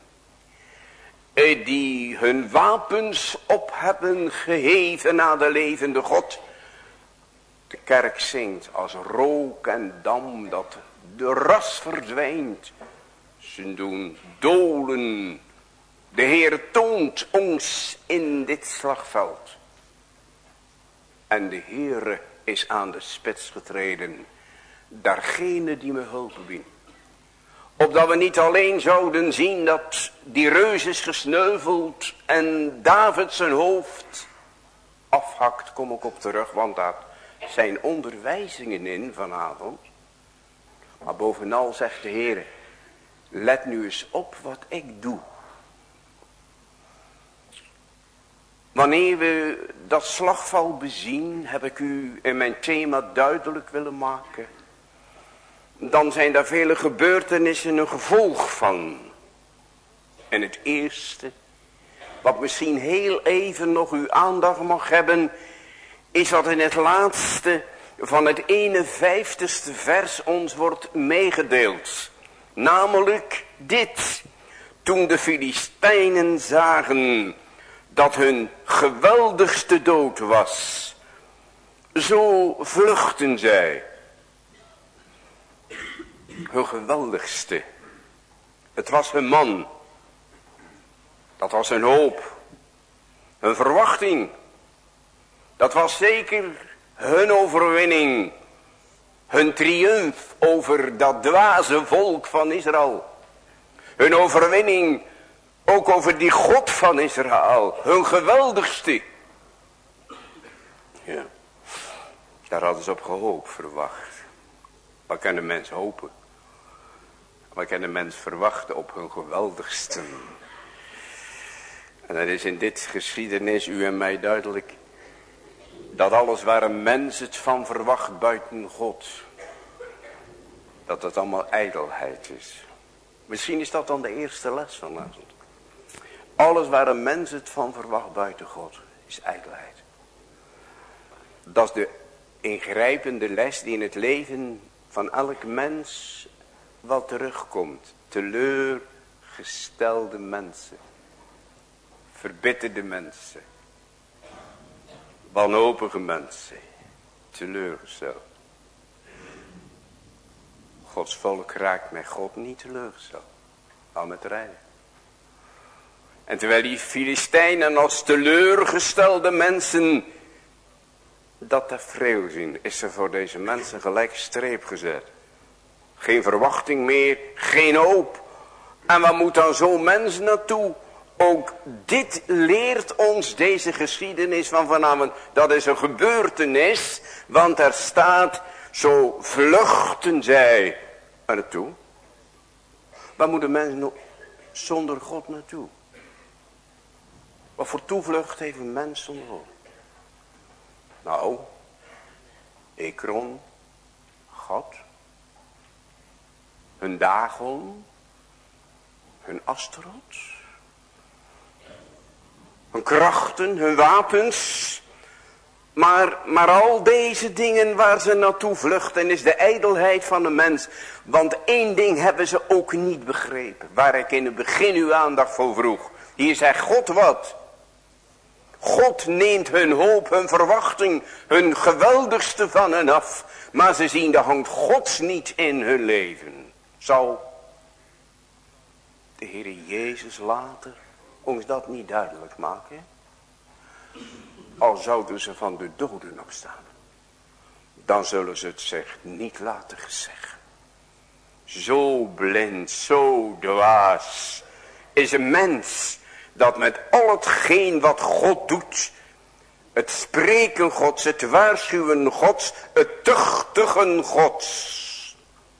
die hun wapens op hebben geheven naar de levende God. De kerk zingt als rook en dam dat de ras verdwijnt. Ze doen dolen. De Heer toont ons in dit slagveld. En de Heere is aan de spits getreden. Daargene die me hulp biedt. Opdat we niet alleen zouden zien dat die reus is gesneuveld en David zijn hoofd afhakt, kom ik op terug, want daar zijn onderwijzingen in vanavond. Maar bovenal zegt de Heer, let nu eens op wat ik doe. Wanneer we dat slagveld bezien, heb ik u in mijn thema duidelijk willen maken. Dan zijn daar vele gebeurtenissen een gevolg van. En het eerste, wat misschien heel even nog uw aandacht mag hebben, is wat in het laatste van het 51ste vers ons wordt meegedeeld. Namelijk dit: toen de Filistijnen zagen dat hun geweldigste dood was, zo vluchtten zij. Hun geweldigste. Het was hun man. Dat was hun hoop. Hun verwachting. Dat was zeker hun overwinning. Hun triumf over dat dwaze volk van Israël. Hun overwinning ook over die God van Israël. Hun geweldigste. Ja. Daar hadden ze op gehoopt, verwacht. Wat kan een mens hopen? Wat kan een mens verwachten op hun geweldigste? En het is in dit geschiedenis u en mij duidelijk dat alles waar een mens het van verwacht buiten God, dat het allemaal ijdelheid is. Misschien is dat dan de eerste les vanavond. Alles waar een mens het van verwacht buiten God is ijdelheid. Dat is de ingrijpende les die in het leven van elk mens wat terugkomt. Teleurgestelde mensen. Verbitterde mensen. Wanhopige mensen. Teleurgesteld. Gods volk raakt met God niet teleurgesteld. Al met rijden. En terwijl die Filistijnen als teleurgestelde mensen dat tafereel zien, is er voor deze mensen gelijk streep gezet. Geen verwachting meer, geen hoop. En waar moet dan zo'n mens naartoe? Ook dit leert ons deze geschiedenis van vanavond. Dat is een gebeurtenis, want er staat, zo vluchten zij er naartoe. Waar moet een mens zonder God naartoe? Wat voor toevlucht heeft een mens zonder God? Nou, Ekron, God, hun Dagon, hun Astaroth, hun krachten, hun wapens. Maar al deze dingen waar ze naartoe vluchten is de ijdelheid van de mens. Want één ding hebben ze ook niet begrepen. Waar ik in het begin uw aandacht voor vroeg. Hier zegt God wat. God neemt hun hoop, hun verwachting, hun geweldigste van hen af. Maar ze zien de hand Gods niet in hun leven. Zal de Heer Jezus later ons dat niet duidelijk maken? Al zouden ze van de doden opstaan, dan zullen ze het zich niet laten gezeggen. Zo blind, zo dwaas is een mens, dat met al hetgeen wat God doet, het spreken Gods, het waarschuwen Gods, het tuchtigen Gods.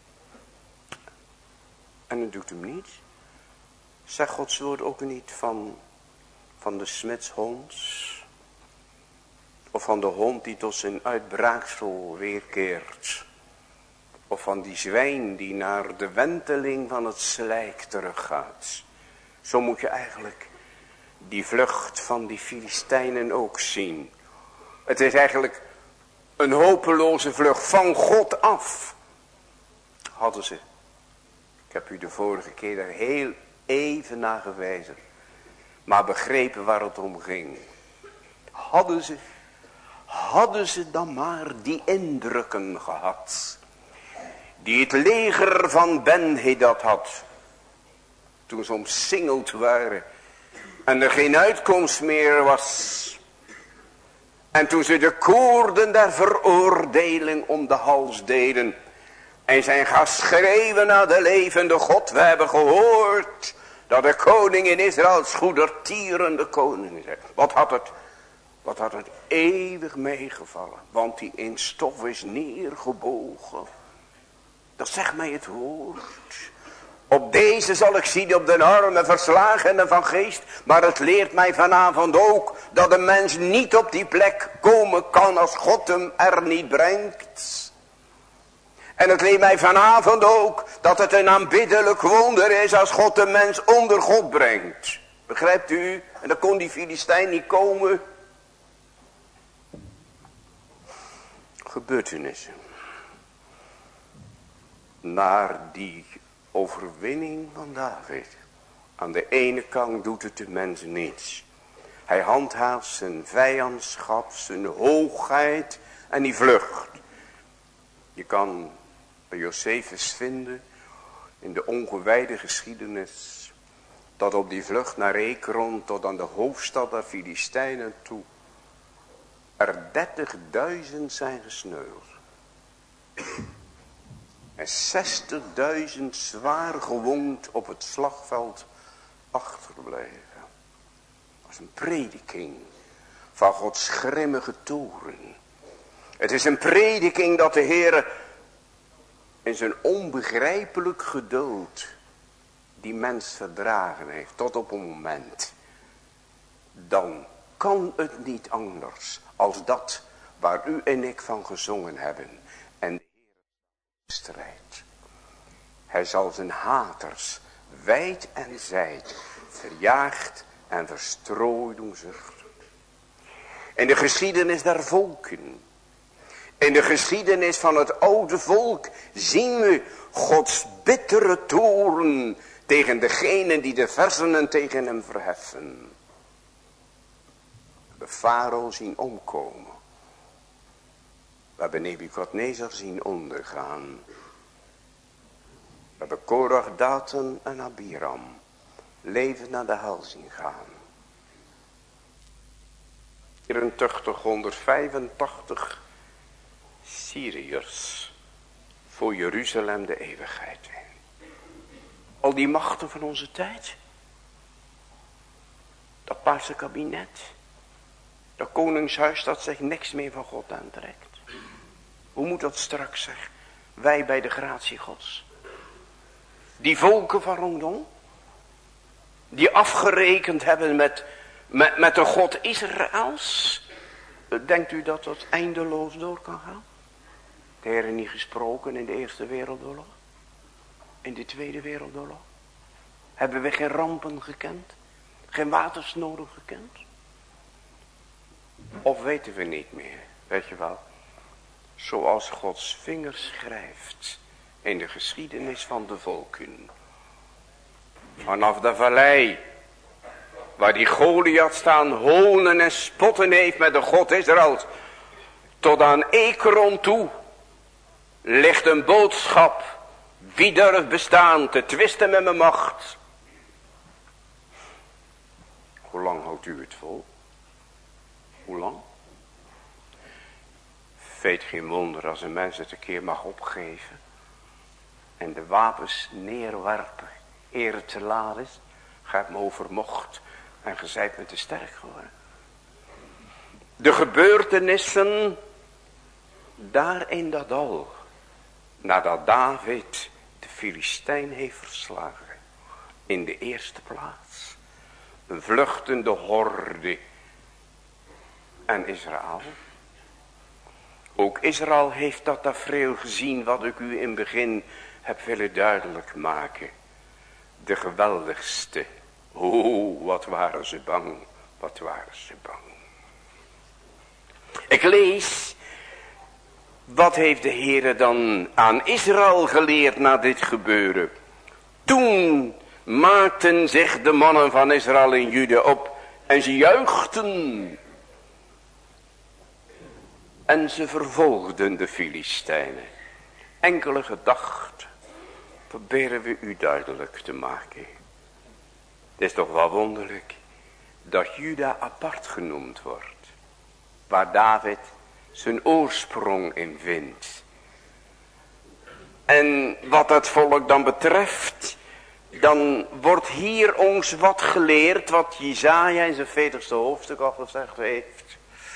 En het doet hem niet. Zegt Gods woord ook niet van de smidshond, of van de hond die tot zijn uitbraaksel weerkeert, of van die zwijn die naar de wenteling van het slijk teruggaat. Zo moet je eigenlijk die vlucht van die Filistijnen ook zien. Het is eigenlijk Een hopeloze vlucht van God af. Hadden ze. Ik heb u de vorige keer daar heel even naar gewezen. Maar begrepen waar het om ging. Hadden ze dan maar die indrukken gehad. Die het leger van Ben-Hadad had. Toen ze omsingeld waren. En er geen uitkomst meer was. En toen ze de koorden der veroordeling om de hals deden. En zijn gaan schreeuwen naar de levende God. We hebben gehoord dat de koning in Israël goedertierende koning is. Wat had het eeuwig meegevallen. Want die in stof is neergebogen. Dat zegt mij het woord. Op deze zal ik zien op de armen verslagen en van geest. Maar het leert mij vanavond ook dat een mens niet op die plek komen kan als God hem er niet brengt. En het leert mij vanavond ook dat het een aanbiddelijk wonder is als God de mens onder God brengt. Begrijpt u? En dan kon die Filistijn niet komen. Gebeurtenissen. Naar die overwinning van David. Aan de ene kant doet het de mens niets. Hij handhaaft zijn vijandschap, zijn hoogheid en die vlucht. Je kan bij Josephus vinden in de ongewijde geschiedenis. Dat op die vlucht naar Ekron tot aan de hoofdstad der Filistijnen toe. Er 30.000 zijn gesneuveld. En 60.000 zwaar gewond op het slagveld achterbleven. Dat was een prediking van Gods grimmige toorn. Het is een prediking dat de Heer in zijn onbegrijpelijk geduld die mens verdragen heeft tot op een moment. Dan kan het niet anders als dat waar u en ik van gezongen hebben. En de Heer strijdt. Hij zal zijn haters wijd en zijd verjaagd en verstrooid doen zuchten. In de geschiedenis der volken. In de geschiedenis van het oude volk zien we Gods bittere toorn tegen degenen die de versenen tegen hem verheffen. We Farao zien omkomen. We hebben Nebukadnezar zien ondergaan. We hebben Korach, Datan en Abiram levend naar de hel zien gaan. 8485 Syriërs voor Jeruzalem de eeuwigheid in. Al die machten van onze tijd. Dat paarse kabinet. Dat koningshuis dat zich niks meer van God aantrekt. Hoe moet dat straks zeggen? Wij bij de gratie Gods. Die volken van rondom. Die afgerekend hebben met de God Israëls. Denkt u dat dat eindeloos door kan gaan? De Heer niet gesproken in de Eerste Wereldoorlog? In de Tweede Wereldoorlog? Hebben we geen rampen gekend? Geen watersnoden gekend? Of weten we niet meer? Weet je wel? Zoals Gods vinger schrijft in de geschiedenis van de volken. Vanaf de vallei. Waar die Goliath staan honen en spotten heeft met de God Israëls. Tot aan Ekron toe. Ligt een boodschap. Wie durft bestaan te twisten met mijn macht. Hoe lang houdt u het vol? Hoe lang? Weet geen wonder als een mens het een keer mag opgeven. En de wapens neerwerpen. Eer het te laat is. Gaat me overmocht. En ge zijt me te sterk geworden. De gebeurtenissen. Daar in dat dal. Nadat David de Filistijn heeft verslagen. In de eerste plaats. Een vluchtende horde. En Israël. Ook Israël heeft dat tafereel gezien wat ik u in het begin heb willen duidelijk maken. De geweldigste. Oh, wat waren ze bang. Wat waren ze bang. Ik lees Wat heeft de Heere dan aan Israël geleerd na dit gebeuren? Toen maakten zich de mannen van Israël in Juda op en ze juichten. En ze vervolgden de Filistijnen. Enkele gedachten proberen we u duidelijk te maken. Het is toch wel wonderlijk dat Juda apart genoemd wordt. Waar David zijn oorsprong in vindt. En wat het volk dan betreft, dan wordt hier ons wat geleerd wat Jesaja in zijn 40ste hoofdstuk al gezegd heeft.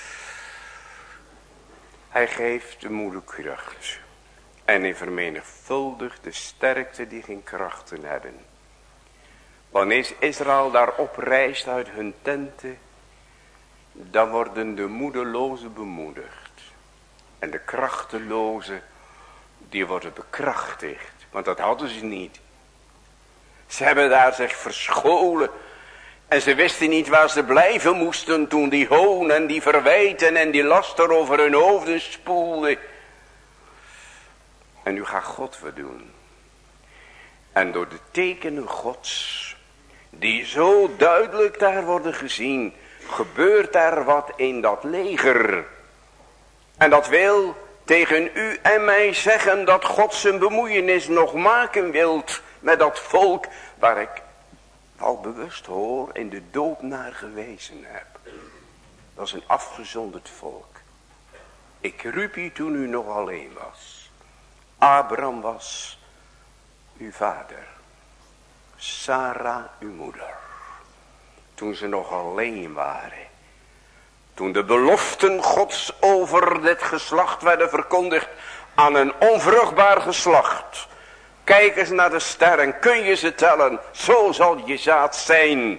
Hij geeft de moede kracht. En hij vermenigvuldigt de sterkte die geen krachten hebben. Wanneer Israël daarop reist uit hun tenten, dan worden de moedelozen bemoedigd. En de krachtelozen, die worden bekrachtigd. Want dat hadden ze niet. Ze hebben daar zich verscholen. En ze wisten niet waar ze blijven moesten toen die hoon en die verwijten en die laster over hun hoofden spoelde. En nu gaat God wat doen. En door de tekenen Gods, die zo duidelijk daar worden gezien, gebeurt daar wat in dat leger. En dat wil tegen u en mij zeggen dat God zijn bemoeienis nog maken wilt met dat volk waar ik al bewust hoor in de doop naar gewezen heb. Dat is een afgezonderd volk. Ik riep u toen u nog alleen was. Abraham was uw vader. Sarah uw moeder. Toen ze nog alleen waren. Toen de beloften Gods over dit geslacht werden verkondigd aan een onvruchtbaar geslacht. Kijk eens naar de sterren, kun je ze tellen? Zo zal je zaad zijn.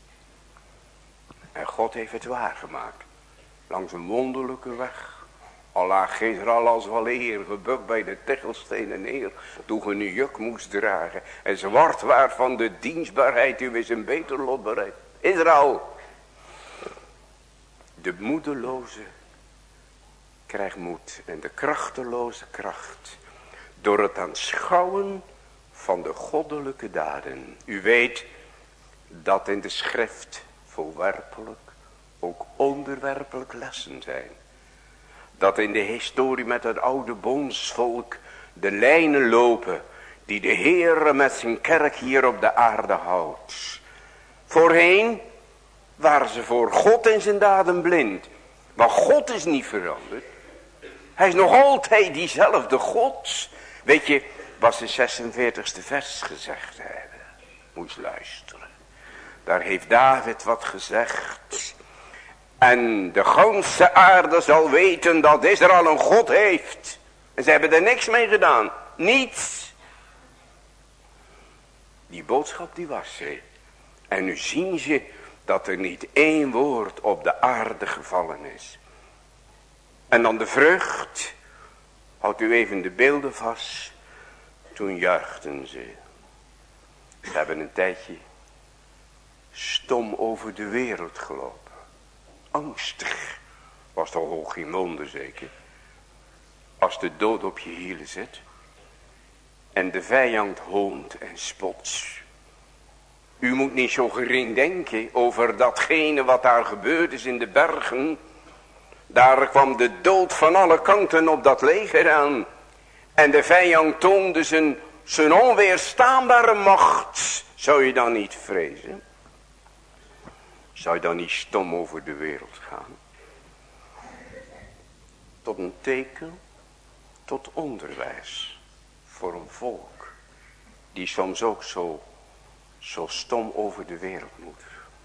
En God heeft het waargemaakt. Langs een wonderlijke weg. Al laag Israël als wel eer gebukt bij de tegelstenen neer. Toen je een juk moest dragen. En zwart waard van de dienstbaarheid. U is een beter lot bereid. Israël. De moedeloze krijgt moed. En de krachteloze kracht. Door het aanschouwen van de goddelijke daden. U weet dat in de schrift voorwerpelijk ook onderwerpelijk lessen zijn. Dat in de historie met het oude bondsvolk de lijnen lopen die de Heere met zijn kerk hier op de aarde houdt. Voorheen waren ze voor God en zijn daden blind. Maar God is niet veranderd. Hij is nog altijd diezelfde God. Weet je wat ze 46e vers gezegd hebben? Moet luisteren. Daar heeft David wat gezegd. En de ganse aarde zal weten dat Israël een God heeft. En ze hebben er niks mee gedaan. Niets. Die boodschap die was er. En nu zien ze dat er niet één woord op de aarde gevallen is. En dan de vrucht. Houdt u even de beelden vast. Toen juichten ze. Ze hebben een tijdje stom over de wereld gelopen. Angstig. Was toch ook geen wonder zeker. Als de dood op je hielen zit. En de vijand hoont en spot. U moet niet zo gering denken over datgene wat daar gebeurd is in de bergen. Daar kwam de dood van alle kanten op dat leger aan. En de vijand toonde zijn onweerstaanbare macht. Zou je dan niet vrezen? Zou je dan niet stom over de wereld gaan? Tot een teken, tot onderwijs voor een volk. Die soms ook zo stom over de wereld moet.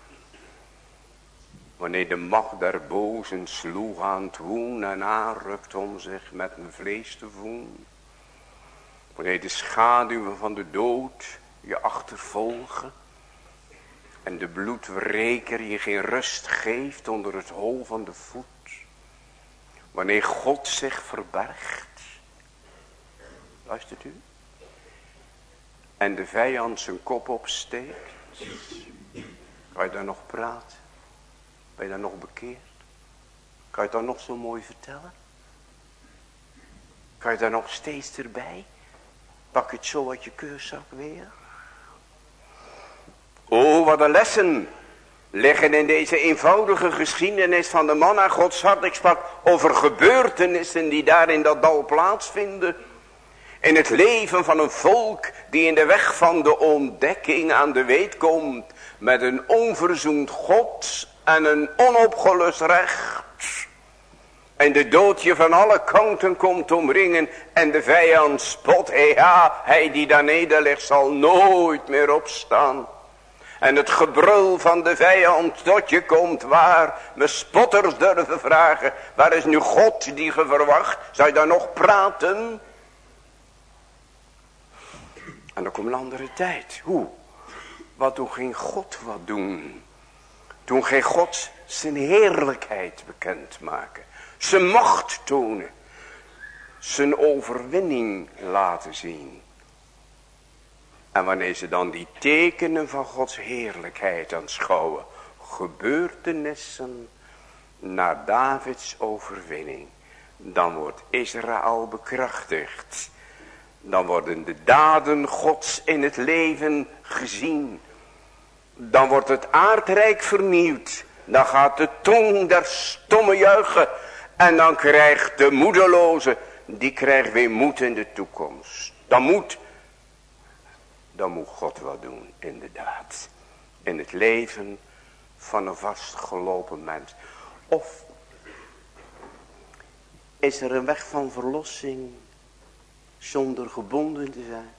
Wanneer de macht der bozen sloeg aan het woen en aanrukt om zich met een vlees te voeden. Wanneer de schaduwen van de dood je achtervolgen. En de bloedwreker je geen rust geeft onder het hol van de voet. Wanneer God zich verbergt. Luistert u? En de vijand zijn kop opsteekt. Kan je daar nog praten? Ben je daar nog bekeerd? Kan je het dan nog zo mooi vertellen? Kan je daar nog steeds erbij? Pak het zo uit je keurzak weer. Oh, wat een lessen liggen in deze eenvoudige geschiedenis van de man naar Gods hart. Ik sprak over gebeurtenissen die daar in dat dal plaatsvinden. In het leven van een volk die in de weg van de ontdekking aan de weet komt. Met een onverzoend God en een onopgelust recht. En de dood je van alle kanten komt omringen. En de vijand spot. Ja, hij die daar neder ligt zal nooit meer opstaan. En het gebrul van de vijand tot je komt waar. Me spotters durven vragen. Waar is nu God die ge verwacht? Zou je dan nog praten? En dan komt een andere tijd. Hoe? Wat toen ging God wat doen? Toen ging God zijn heerlijkheid bekendmaken. Zijn macht tonen. Zijn overwinning laten zien. En wanneer ze dan die tekenen van Gods heerlijkheid aanschouwen. Gebeurtenissen na Davids overwinning. Dan wordt Israël bekrachtigd. Dan worden de daden Gods in het leven gezien. Dan wordt het aardrijk vernieuwd. Dan gaat de tong der stomme juichen. En dan krijgt de moedeloze, die krijgt weer moed in de toekomst. Dan moet God wat doen, inderdaad. In het leven van een vastgelopen mens. Of is er een weg van verlossing zonder gebonden te zijn?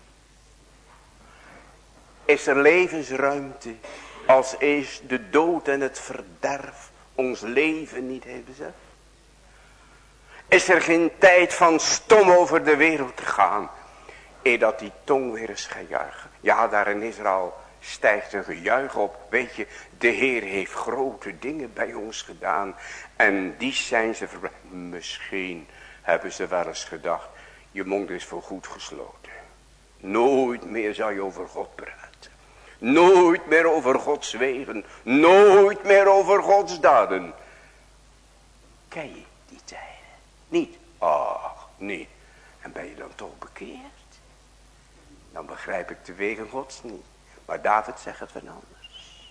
Is er levensruimte als is de dood en het verderf ons leven niet heeft bezet? Is er geen tijd van stom over de wereld te gaan, eer dat die tong weer eens gaat juichen? Ja, daar in Israël stijgt een gejuich op. Weet je, de Heer heeft grote dingen bij ons gedaan. En die zijn ze verblijd. Misschien hebben ze wel eens gedacht, je mond is voorgoed gesloten. Nooit meer zal je over God praten. Nooit meer over Gods wegen. Nooit meer over Gods daden. Ken je die tijden? Niet? Ach, niet. En ben je dan toch bekeerd? Dan begrijp ik de wegen Gods niet. Maar David zegt het van anders.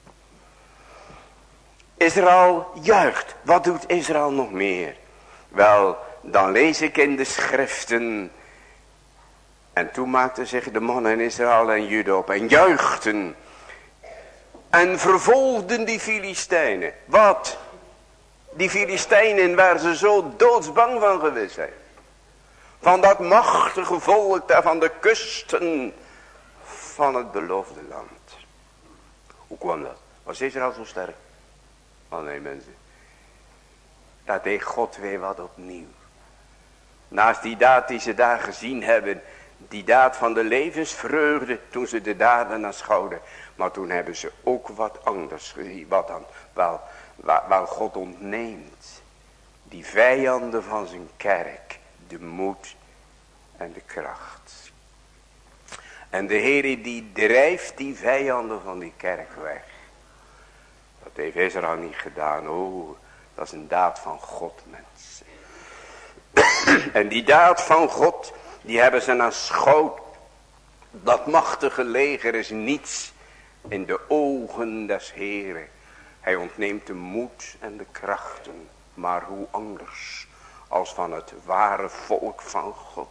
Israël juicht. Wat doet Israël nog meer? Wel, dan lees ik in de schriften. En toen maakten zich de mannen in Israël en Juda op en juichten. En vervolgden die Filistijnen. Wat? Die Filistijnen waar ze zo doodsbang van geweest zijn. Van dat machtige volk daar van de kusten van het beloofde land. Hoe kwam dat? Was Israël zo sterk? Oh nee mensen. Dat deed God weer wat opnieuw. Naast die daad die ze daar gezien hebben. Die daad van de levensvreugde toen ze de daden aanschouwden. Maar toen hebben ze ook wat anders gezien. Wat dan? Wel God ontneemt die vijanden van zijn kerk de moed en de kracht. En de Heer die drijft die vijanden van die kerk weg. Dat heeft Israël niet gedaan. Oh, dat is een daad van God, mensen. En die daad van God, die hebben ze aanschouwd. Dat machtige leger is niets in de ogen des Heeren. Hij ontneemt de moed en de krachten. Maar hoe anders als van het ware volk van God.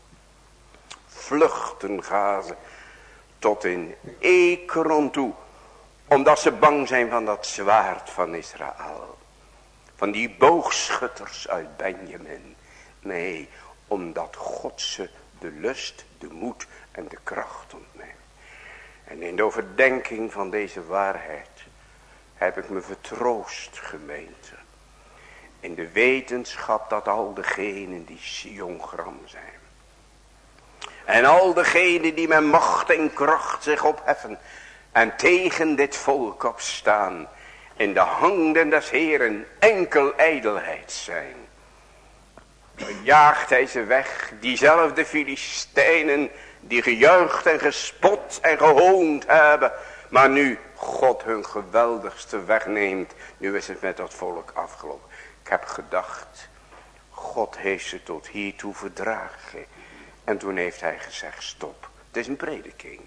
Vluchten gaan ze tot in Ekron toe. Omdat ze bang zijn van dat zwaard van Israël. Van die boogschutters uit Benjamin. Nee, omdat God ze de lust, de moed en de kracht ontneemt. En in de overdenking van deze waarheid heb ik me vertroost, gemeente. In de wetenschap dat al degenen die Sion gram zijn. En al degenen die met macht en kracht zich opheffen. En tegen dit volk opstaan. In de handen des Heeren enkel ijdelheid zijn. Dan jaagt hij ze weg. Diezelfde Filistijnen die gejuicht en gespot en gehoond hebben. Maar nu God hun geweldigste wegneemt. Nu is het met dat volk afgelopen. Ik heb gedacht. God heeft ze tot hiertoe verdragen. En toen heeft hij gezegd, stop. Het is een prediking.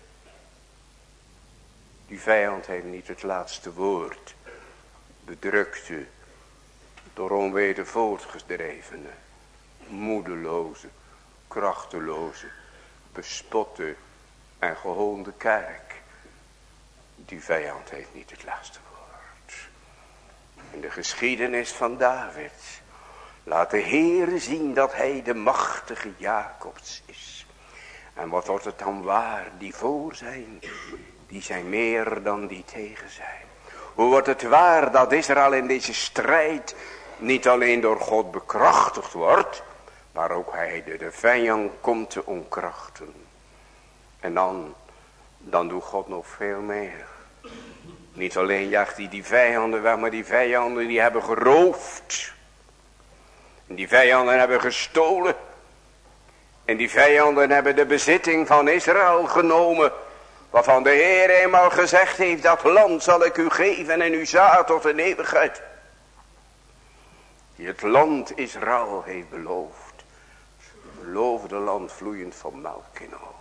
Die vijand heeft niet het laatste woord. Bedrukte, door onweder voortgedrevene, moedeloze, krachteloze, bespotte en gehoonde kerk. Die vijand heeft niet het laatste woord. In de geschiedenis van David laat de Heere zien dat hij de machtige Jacobs is. En wat wordt het dan waar? Die voor zijn, die zijn meer dan die tegen zijn. Hoe wordt het waar dat Israël in deze strijd niet alleen door God bekrachtigd wordt, maar ook hij de vijand komt te ontkrachten. En dan doet God nog veel meer. Niet alleen jaagt hij die vijanden weg, maar die vijanden die hebben geroofd. En die vijanden hebben gestolen. En die vijanden hebben de bezitting van Israël genomen. Waarvan de Heer eenmaal gezegd heeft, dat land zal ik u geven en uw zaad tot een eeuwigheid. Die het land Israël heeft beloofd. Het beloofde land vloeiend van melk en ogen.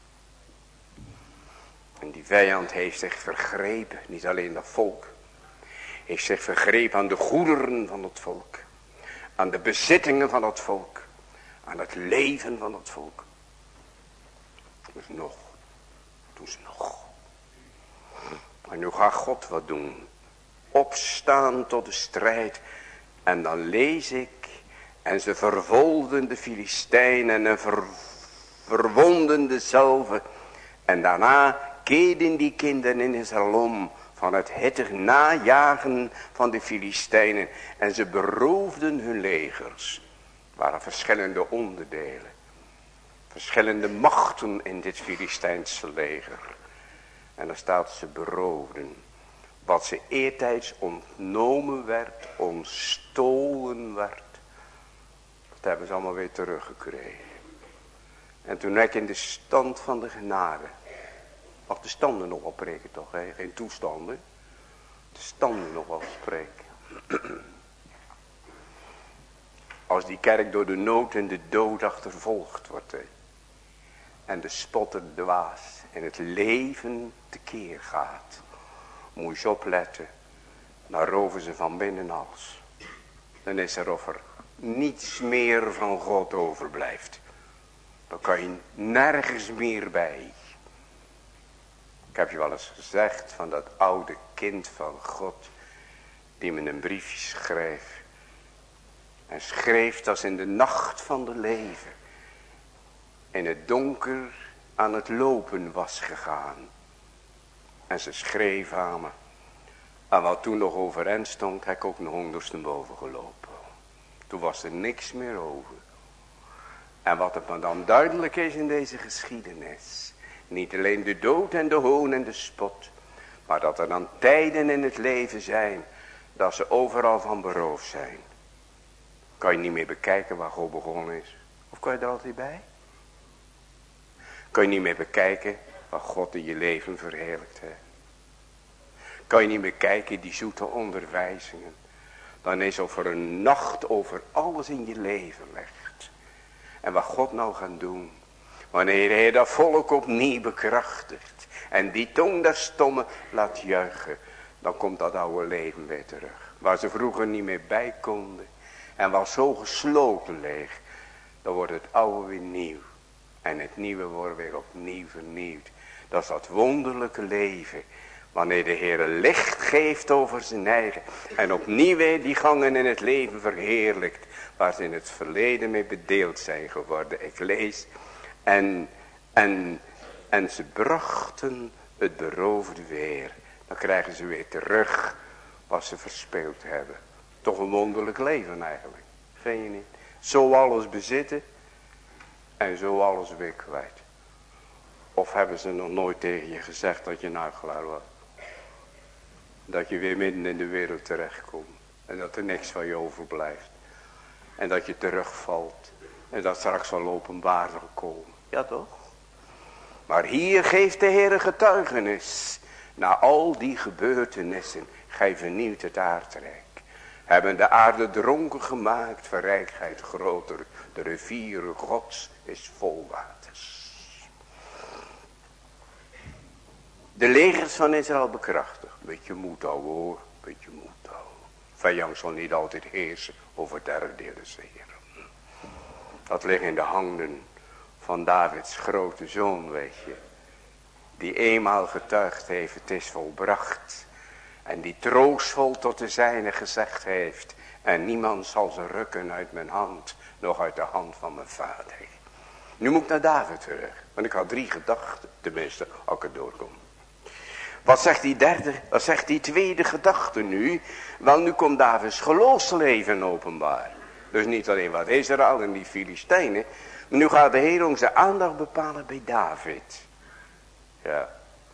En die vijand heeft zich vergrepen, niet alleen dat volk. Heeft zich vergrepen aan de goederen van het volk. Aan de bezittingen van het volk. Aan het leven van het volk. Dus nog. Doen ze nog. Maar nu gaat God wat doen. Opstaan tot de strijd. En dan lees ik. En ze vervolgden de Filistijnen en verwonden dezelfde. En daarna keerden die kinderen in Israël om van het hittig najagen van de Filistijnen. En ze beroofden hun legers. Het waren verschillende onderdelen. Verschillende machten in dit Filistijnse leger. En dan staat ze beroofden. Wat ze eertijds ontnomen werd, ontstolen werd. Dat hebben ze allemaal weer teruggekregen. En toen ik in de stand van de genade. Mag de standen nog wel spreken toch, hè? Geen toestanden. De standen nog wel spreken. Als die kerk door de nood en de dood achtervolgd wordt. Hè? En de spotter dwaas en het leven tekeer gaat. Moet je opletten. Dan roven ze van binnen alles. Dan is er of er niets meer van God overblijft. Dan kan je nergens meer bij. Ik heb je wel eens gezegd van dat oude kind van God. Die me een briefje schreef. En schreef dat ze in de nacht van de leven. In het donker aan het lopen was gegaan. En ze schreef aan me. En wat toen nog overeind stond, heb ik ook nog ondersteboven gelopen. Toen was er niks meer over. En wat het me dan duidelijk is in deze geschiedenis. Niet alleen de dood en de hoon en de spot. Maar dat er dan tijden in het leven zijn. Dat ze overal van beroofd zijn. Kan je niet meer bekijken waar God begonnen is. Of kan je er altijd bij? Kan je niet meer bekijken wat God in je leven verheerlijkt heeft. Kan je niet meer kijken die zoete onderwijzingen. Dan is of er een nacht over alles in je leven legt. En wat God nou gaat doen. Wanneer hij dat volk opnieuw bekrachtigt. En die tong der stomme laat juichen. Dan komt dat oude leven weer terug. Waar ze vroeger niet meer bij konden. En was zo gesloten leeg. Dan wordt het oude weer nieuw. En het nieuwe wordt weer opnieuw vernieuwd. Dat is dat wonderlijke leven. Wanneer de Heer licht geeft over zijn eigen. En opnieuw weer die gangen in het leven verheerlijkt. Waar ze in het verleden mee bedeeld zijn geworden. Ik lees. En ze brachten het beroofde weer. Dan krijgen ze weer terug wat ze verspeeld hebben. Toch een wonderlijk leven eigenlijk. Vind je niet? Zo alles bezitten. En zo alles weer kwijt. Of hebben ze nog nooit tegen je gezegd dat je een uitgelaten was? Dat je weer midden in de wereld terechtkomt. En dat er niks van je overblijft. En dat je terugvalt. En dat straks zal openbaar zal komen. Ja toch? Maar hier geeft de Heer getuigenis. Na al die gebeurtenissen. Gij vernieuwt het aardrijk. hebben de aarde dronken gemaakt van rijkheid groter. De rivier Gods is vol waters. De legers van Israël bekrachtigd. Beetje moed houden hoor, beetje moed houden. Vijand zal niet altijd heersen over het erfdeel des Heeren. Dat ligt in de handen van Davids grote zoon, weet je. Die eenmaal getuigd heeft, het is volbracht. En die troostvol tot de zijne gezegd heeft. En niemand zal ze rukken uit mijn hand, nog uit de hand van mijn vader. Nu moet ik naar David terug. Want ik had 3 gedachten, tenminste, als ik er doorkom. Wat zegt die derde, wat zegt die tweede gedachte nu? Wel, nu komt Davids geloofsleven openbaar. Dus niet alleen wat Israël en die Filistijnen. Maar nu gaat de Heer onze aandacht bepalen bij David. Ja.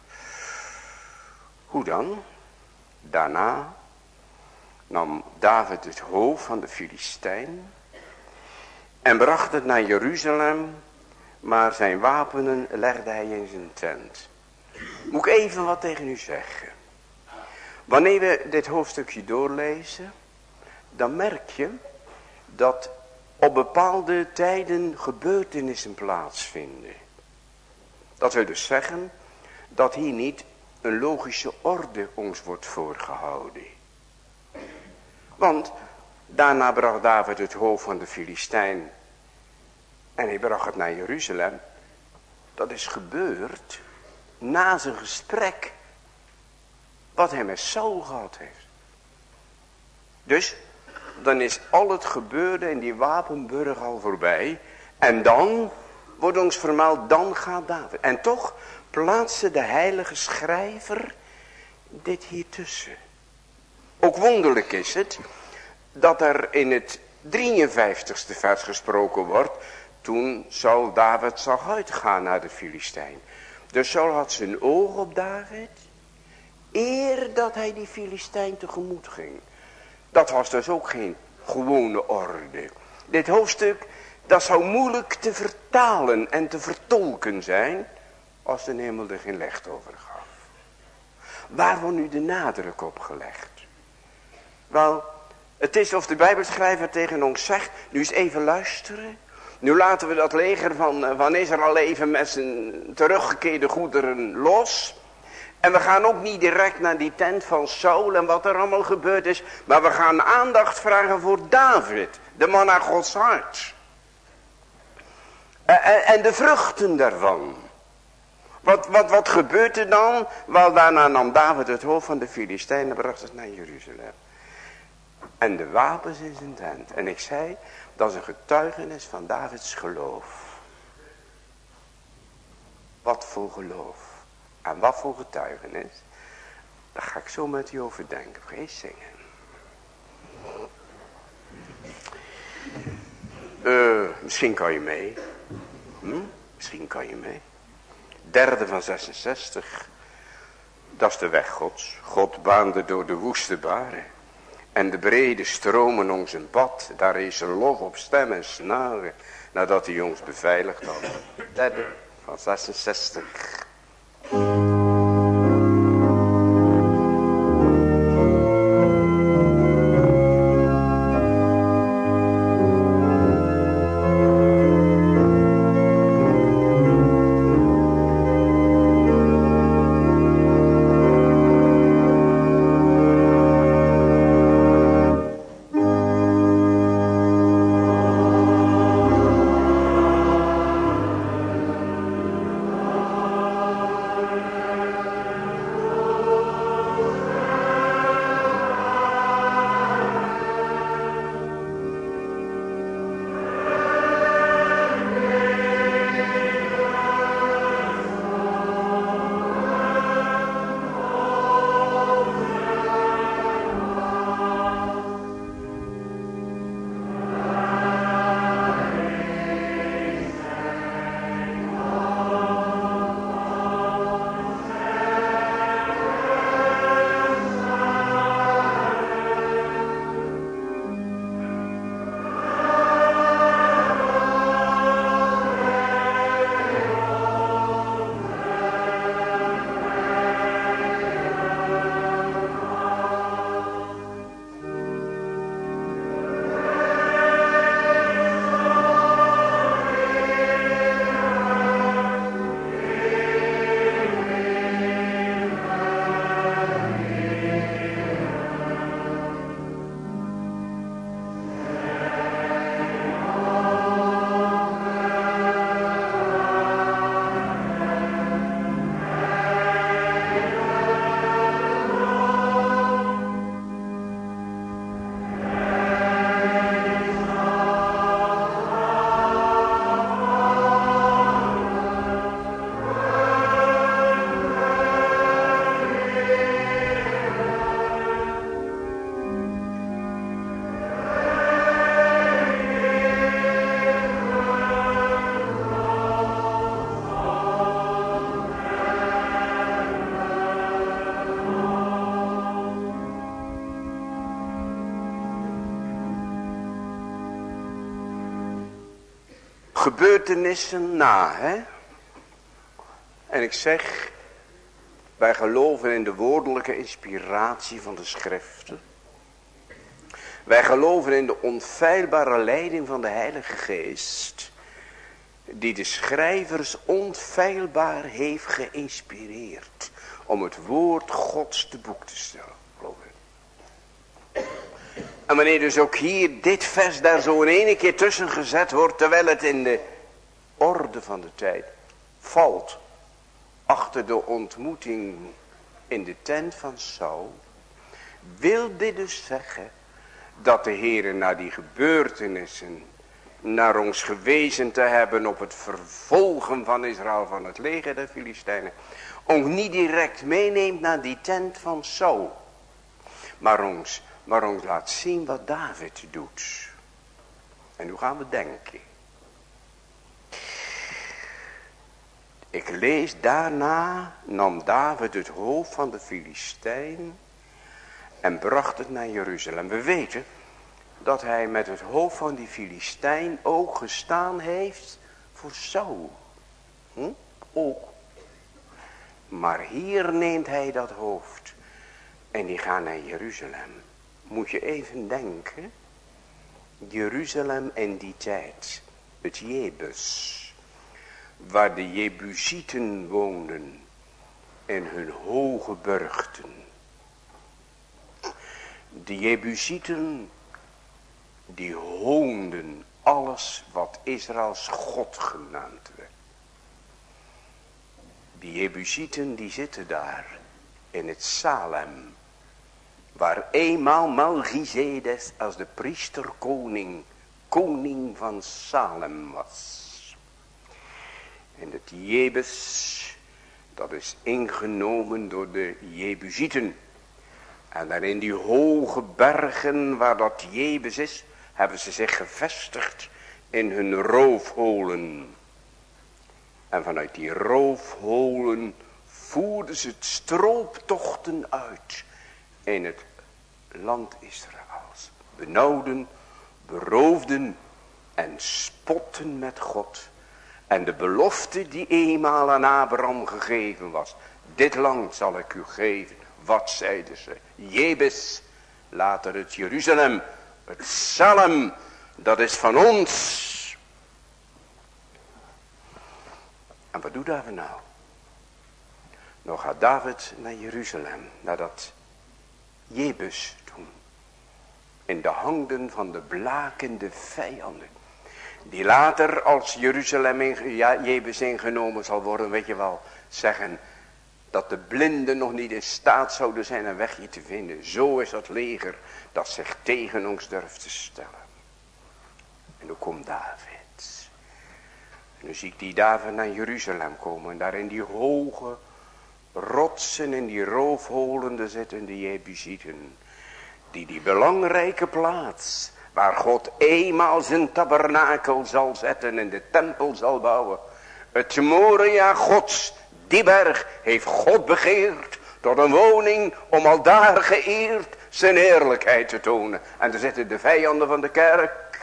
Hoe dan? Daarna nam David het hoofd van de Filistijn en bracht het naar Jeruzalem, maar zijn wapenen legde hij in zijn tent. Moet ik even wat tegen u zeggen. Wanneer we dit hoofdstukje doorlezen, dan merk je dat op bepaalde tijden gebeurtenissen plaatsvinden. Dat wil dus zeggen dat hier niet een logische orde ons wordt voorgehouden. Want daarna bracht David het hoofd van de Filistijn en hij bracht het naar Jeruzalem. Dat is gebeurd na zijn gesprek wat hij met Saul gehad heeft. Dus dan is al het gebeurde in die wapenburg al voorbij. En dan wordt ons vermeld, dan gaat David. En toch plaatste de heilige schrijver dit hier tussen. Ook wonderlijk is het dat er in het 53ste vers gesproken wordt. Toen Saul David zag uitgaan naar de Filistijn. Dus Saul had zijn oog op David. Eer dat hij die Filistijn tegemoet ging. Dat was dus ook geen gewone orde. Dit hoofdstuk, dat zou moeilijk te vertalen en te vertolken zijn. Als de hemel er geen licht over gaf. Waar wordt nu de nadruk op gelegd? Wel, het is of de Bijbelschrijver tegen ons zegt. Nu eens even luisteren. Nu laten we dat leger van Israël even met zijn teruggekeerde goederen los. En we gaan ook niet direct naar die tent van Saul en wat er allemaal gebeurd is. Maar we gaan aandacht vragen voor David. De man naar Gods hart. En de vruchten daarvan. Wat gebeurt er dan? Wel, daarna nam David het hoofd van de Filistijnen en bracht het naar Jeruzalem. En de wapens in zijn tent. En ik zei, dat is een getuigenis van Davids geloof. Wat voor geloof. En wat voor getuigenis. Daar ga ik zo met u over denken. Ga je zingen. Misschien kan je mee. Misschien kan je mee. Derde van 66. Dat is de weg Gods. God baande door de woeste baren. En de brede stromen ons een pad. Daar is een lof op stem en snaren. Nadat hij ons beveiligd had. Derde van 66. gebeurtenissen na, hè. En ik zeg, wij geloven in de woordelijke inspiratie van de schriften. Wij geloven in de onfeilbare leiding van de Heilige Geest, die de schrijvers onfeilbaar heeft geïnspireerd om het woord Gods te boek te stellen. Geloof ik. En wanneer dus ook hier dit vers daar zo in ene keer tussen gezet wordt, terwijl het in de orde van de tijd valt, achter de ontmoeting in de tent van Saul, wil dit dus zeggen dat de Heere na die gebeurtenissen, naar ons gewezen te hebben op het vervolgen van Israël van het leger der Filistijnen, ons niet direct meeneemt naar die tent van Saul, maar ons laat zien wat David doet. En hoe gaan we denken? Ik lees, daarna nam David het hoofd van de Filistijn en bracht het naar Jeruzalem. We weten dat hij met het hoofd van die Filistijn ook gestaan heeft voor Saul. Ook. Maar hier neemt hij dat hoofd en die gaat naar Jeruzalem. Moet je even denken. Jeruzalem in die tijd. Het Jebus. Waar de Jebusieten woonden. In hun hoge burchten. De Jebusieten, die hoonden alles wat Israëls God genaamd werd. Die Jebusieten die zitten daar in het Salem. Waar eenmaal Melchizedek als de priesterkoning, koning van Salem was. En het Jebus, dat is ingenomen door de Jebusieten. En daar in die hoge bergen waar dat Jebus is, hebben ze zich gevestigd in hun roofholen. En vanuit die roofholen voerden ze het strooptochten uit in het land Israëls. Benauwden, beroofden en spotten met God. En de belofte die eenmaal aan Abraham gegeven was. Dit land zal ik u geven. Wat zeiden ze? Jebus, later het Jeruzalem, het Salem, dat is van ons. En wat doet David nou? Nou gaat David naar Jeruzalem, naar dat Jebus toe. In de handen van de blakende vijanden. Die later als Jeruzalem Jebus ingenomen zal worden, weet je wel, zeggen dat de blinden nog niet in staat zouden zijn een wegje te vinden. Zo is dat leger dat zich tegen ons durft te stellen. En dan komt David. En dan zie ik die David naar Jeruzalem komen. En daar in die hoge rotsen, in die roofholen zitten de Jebusieten. Die belangrijke plaats, waar God eenmaal zijn tabernakel zal zetten en de tempel zal bouwen. Het Moria Gods, die berg, heeft God begeerd tot een woning om al daar geëerd zijn heerlijkheid te tonen. En daar zitten de vijanden van de kerk.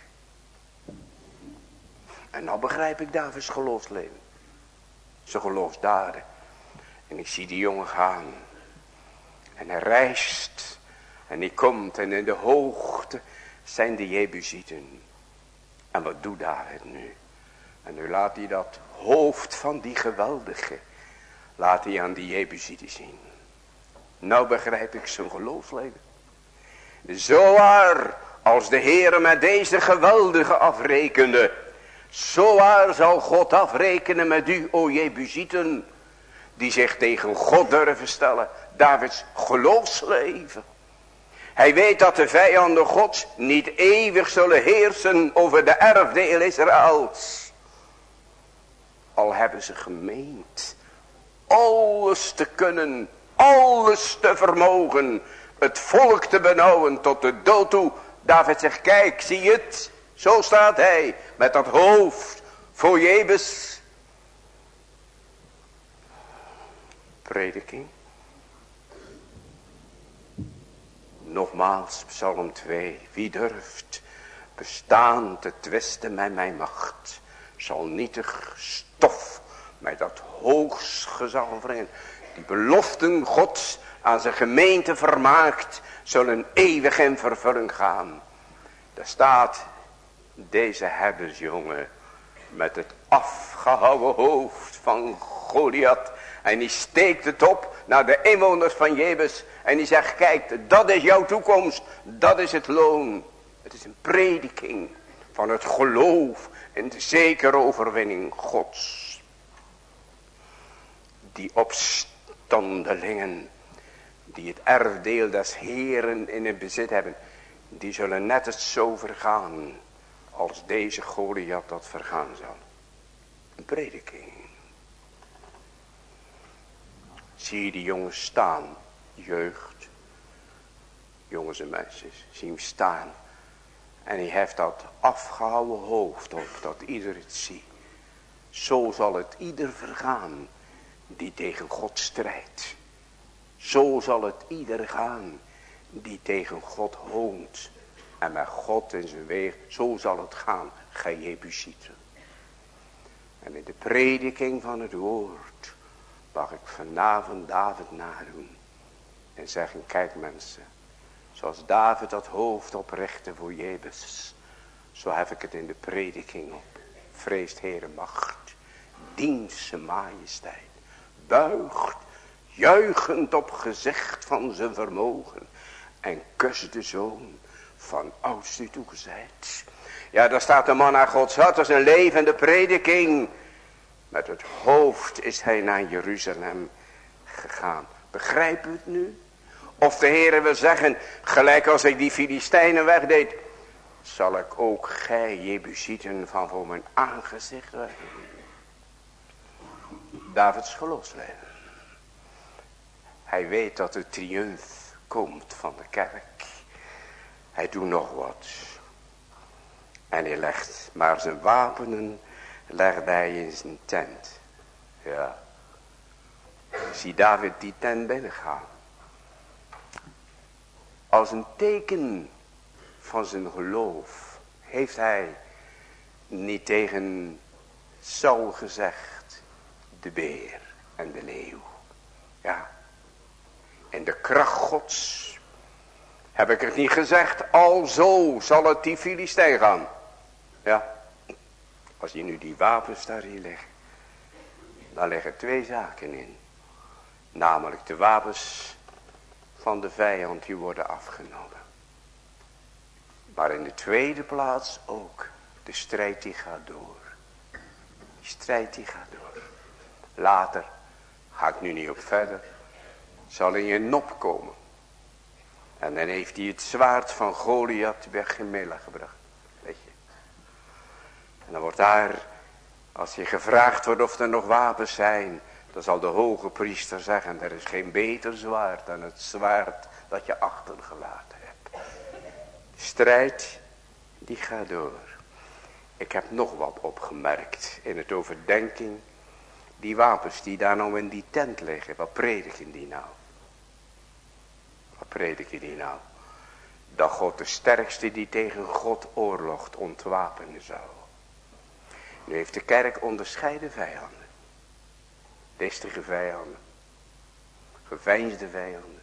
En nou begrijp ik Davids geloofsleven. Zijn geloofsdaden. En ik zie die jongen gaan. En hij reist. En hij komt en in de hoogte zijn de Jebusieten. En wat doet David nu? En nu laat hij dat hoofd van die geweldige, laat hij aan die Jebusieten zien. Nou begrijp ik zijn geloofsleven. Zo waar als de Heere met deze geweldige afrekende, zo waar zal God afrekenen met u, o Jebusieten, die zich tegen God durven stellen. Davids geloofsleven. Hij weet dat de vijanden Gods niet eeuwig zullen heersen over de erfdeel Israëls. Al hebben ze gemeend alles te kunnen, alles te vermogen, het volk te benauwen tot de dood toe. David zegt, kijk, zie je het? Zo staat hij met dat hoofd voor Jebus. Prediking. Nogmaals, Psalm 2. Wie durft bestaan te twisten met mijn macht? zal nietig stof met dat hoogst gezag brengen. Die beloften Gods aan zijn gemeente vermaakt, zullen eeuwig in vervulling gaan. Daar staat deze herdersjongen met het afgehouwen hoofd van Goliath. En die steekt het op naar de inwoners van Jebus. En die zegt, kijk, dat is jouw toekomst. Dat is het loon. Het is een prediking van het geloof en de zekere overwinning Gods. Die opstandelingen die het erfdeel des Heeren in het bezit hebben, die zullen net het zo vergaan als deze Goliath dat vergaan zal. Een prediking. Zie je die jongens staan, jeugd, jongens en meisjes, zie hem staan. En hij heeft dat afgehouwen hoofd op, dat ieder het ziet. Zo zal het ieder vergaan die tegen God strijdt. Zo zal het ieder gaan die tegen God hoont. En met God in zijn weg, zo zal het gaan, gij Jebusieten. En in de prediking van het woord mag ik vanavond David nadoen. En zeggen, kijk mensen, zoals David dat hoofd oprichtte voor Jebus, zo heb ik het in de prediking op. Vreest Heere macht, dient zijn majesteit, buigt, juichend op gezicht van zijn vermogen, en kust de zoon van ouds u toegezeid. Ja, daar staat de man naar Gods hart als een levende prediking. Met het hoofd is hij naar Jeruzalem gegaan. Begrijp u het nu? Of de Heere wil zeggen, gelijk als ik die Filistijnen wegdeed, zal ik ook gij Jebusieten van voor mijn aangezicht wegdoen. Davids geloofsleven. Hij weet dat de triumf komt van de kerk. Hij doet nog wat. En hij legt maar zijn wapenen, legde hij in zijn tent. Ja. Zie David die tent binnengaan. Als een teken van zijn geloof heeft hij niet tegen Saul gezegd, de beer en de leeuw. Ja. In de kracht Gods heb ik het niet gezegd, alzo zal het die Filistijn gaan. Ja. Als je nu die wapens daar hier legt, dan liggen twee zaken in. Namelijk de wapens van de vijand die worden afgenomen. Maar in de tweede plaats ook de strijd die gaat door. Die strijd die gaat door. Later, ga ik nu niet op verder, zal in je nop komen. En dan heeft hij het zwaard van Goliath bij Gemela gebracht. Weet je. En dan wordt daar, als je gevraagd wordt of er nog wapens zijn, dan zal de hoge priester zeggen, er is geen beter zwaard dan het zwaard dat je achtergelaten hebt. De strijd, die gaat door. Ik heb nog wat opgemerkt in het overdenking. Die wapens die daar nou in die tent liggen, wat prediken die nou? Wat prediken die nou? Dat God de sterkste die tegen God oorlogt ontwapenen zou. Nu heeft de kerk onderscheiden vijanden. Listige vijanden. Geveinsde vijanden.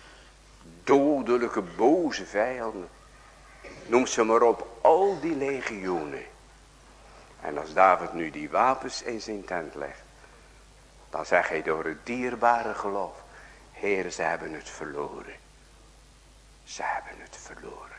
Dodelijke boze vijanden. Noem ze maar op, al die legioenen. En als David nu die wapens in zijn tent legt, dan zegt hij door het dierbare geloof, Heer, ze hebben het verloren. Ze hebben het verloren.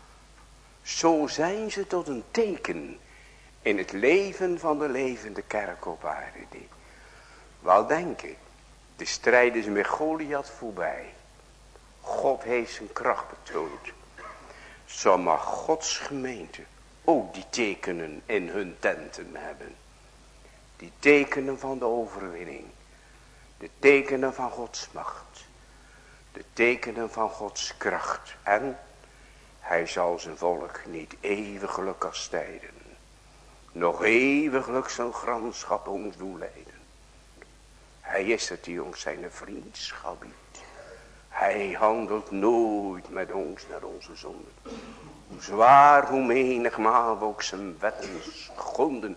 Zo zijn ze tot een teken in het leven van de levende kerk op aarde. Die wel denken, de strijd is met Goliath voorbij. God heeft zijn kracht betoond. Zo mag Gods gemeente ook die tekenen in hun tenten hebben. Die tekenen van de overwinning. De tekenen van Gods macht. De tekenen van Gods kracht. En hij zal zijn volk niet eeuwiglijk kastijden. Nog eeuwiglijk zijn gramschap ons doeleiden. Hij is het die ons zijn vriendschap biedt. Hij handelt nooit met ons naar onze zonden. Hoe zwaar, hoe menigmaal we ook zijn wetten schonden.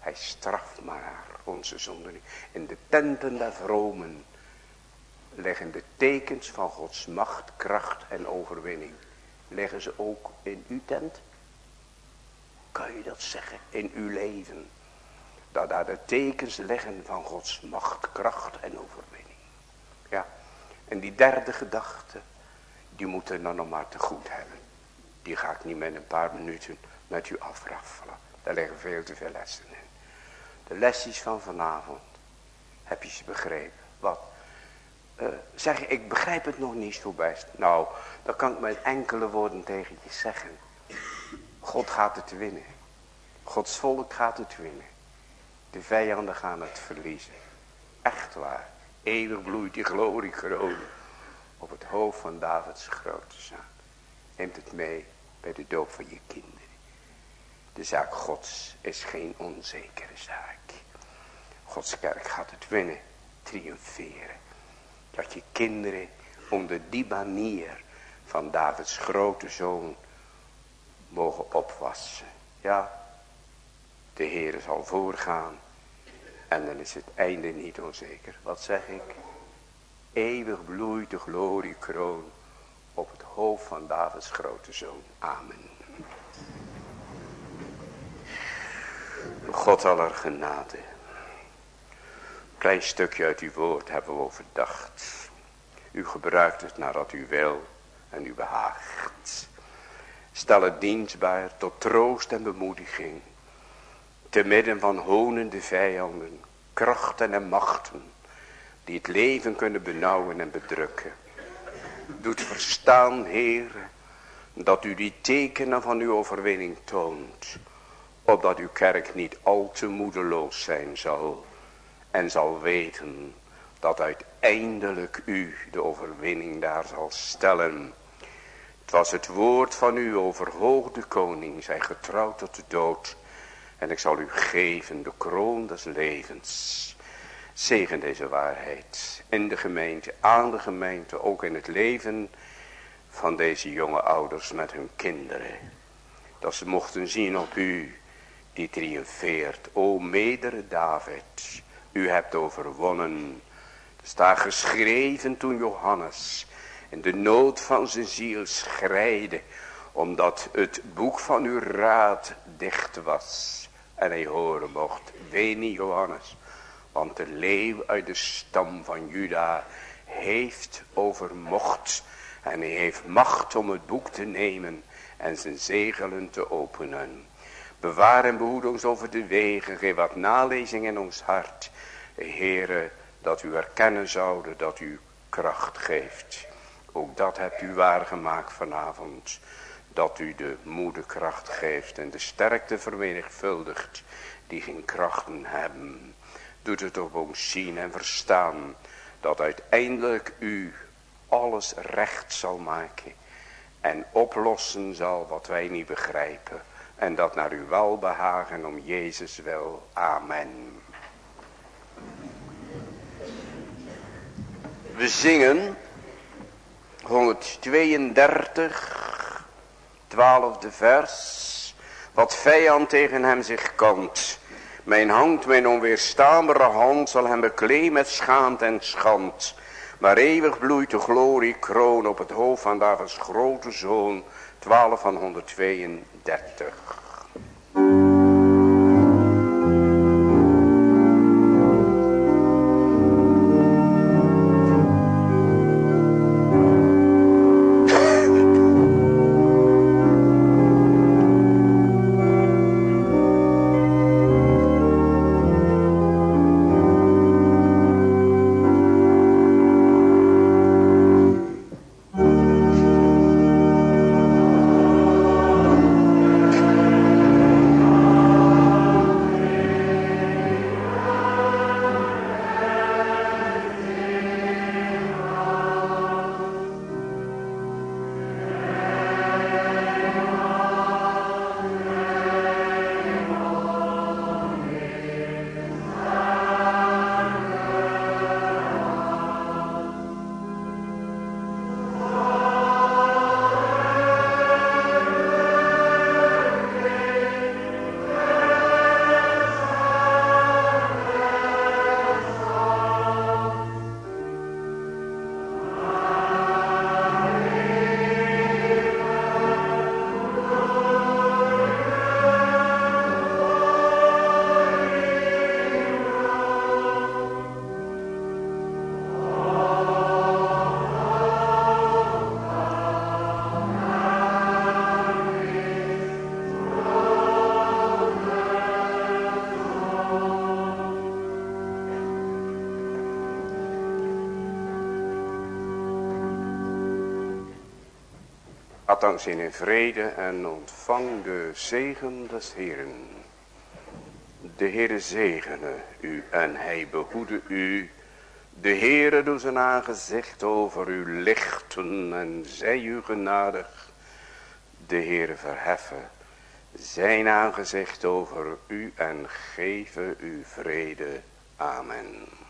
Hij straft maar onze zonden. In de tenten der vromen leggen de tekens van Gods macht, kracht en overwinning. Leggen ze ook in uw tent? Kan je dat zeggen? In uw leven. Dat daar de tekens leggen van Gods macht, kracht en overwinning. Ja. En die derde gedachte, die moeten we dan nog maar te goed hebben. Die ga ik niet met een paar minuten met u afraffelen. Daar liggen veel te veel lessen in. De lesjes van vanavond. Heb je ze begrepen? Wat? Zeg je, ik begrijp het nog niet zo best. Nou, dan kan ik met enkele woorden tegen je zeggen. God gaat het winnen. Gods volk gaat het winnen. De vijanden gaan het verliezen. Echt waar. Eeuwig bloeit die gloriekroon op het hoofd van Davids grote zoon. Neemt het mee bij de doop van je kinderen. De zaak Gods is geen onzekere zaak. Gods kerk gaat het winnen, triomferen. Dat je kinderen onder die banier van Davids grote zoon mogen opwassen. Ja, de Heer zal voorgaan en dan is het einde niet onzeker. Wat zeg ik? Eeuwig bloeit de gloriekroon op het hoofd van Davids grote zoon. Amen. God aller genade. Klein stukje uit uw woord hebben we overdacht. U gebruikt het nadat u wil en u behaagt. Stel het dienstbaar tot troost en bemoediging. Te midden van honende vijanden, krachten en machten. Die het leven kunnen benauwen en bedrukken. Doet verstaan, Heer, dat u die tekenen van uw overwinning toont. Opdat uw kerk niet al te moedeloos zijn zal. En zal weten dat uiteindelijk u de overwinning daar zal stellen. Het was het woord van u, overhoogde koning, zij getrouwd tot de dood. En ik zal u geven de kroon des levens. Zegen deze waarheid in de gemeente, aan de gemeente, ook in het leven van deze jonge ouders met hun kinderen. Dat ze mochten zien op u die triomfeert. O medere David, u hebt overwonnen. Er staat geschreven toen Johannes in de nood van zijn ziel schreide, omdat het boek van uw raad dicht was. En hij horen mocht, ween niet Johannes, want de leeuw uit de stam van Juda heeft overmocht. En hij heeft macht om het boek te nemen en zijn zegelen te openen. Bewaar en behoed ons over de wegen, geef wat nalezing in ons hart. Heere, dat u erkennen zouden dat u kracht geeft. Ook dat hebt u waargemaakt vanavond. Dat u de moede kracht geeft en de sterkte vermenigvuldigt die geen krachten hebben. Doet het op ons zien en verstaan dat uiteindelijk u alles recht zal maken. En oplossen zal wat wij niet begrijpen. En dat naar uw welbehagen om Jezus wil. Amen. We zingen 132, 12e vers. Wat vijand tegen hem zich kant. Mijn hand, mijn onweerstaanbare hand zal hem bekleed met schaamte en schand. Maar eeuwig bloeit de gloriekroon op het hoofd van Davids grote zoon. 12 van 132. dan zin in vrede en ontvang de zegen des Heeren. De Heere zegene u en hij behoede u. De Heere doet zijn aangezicht over u lichten en zij u genadig. De Heere verheffen zijn aangezicht over u en geven u vrede. Amen.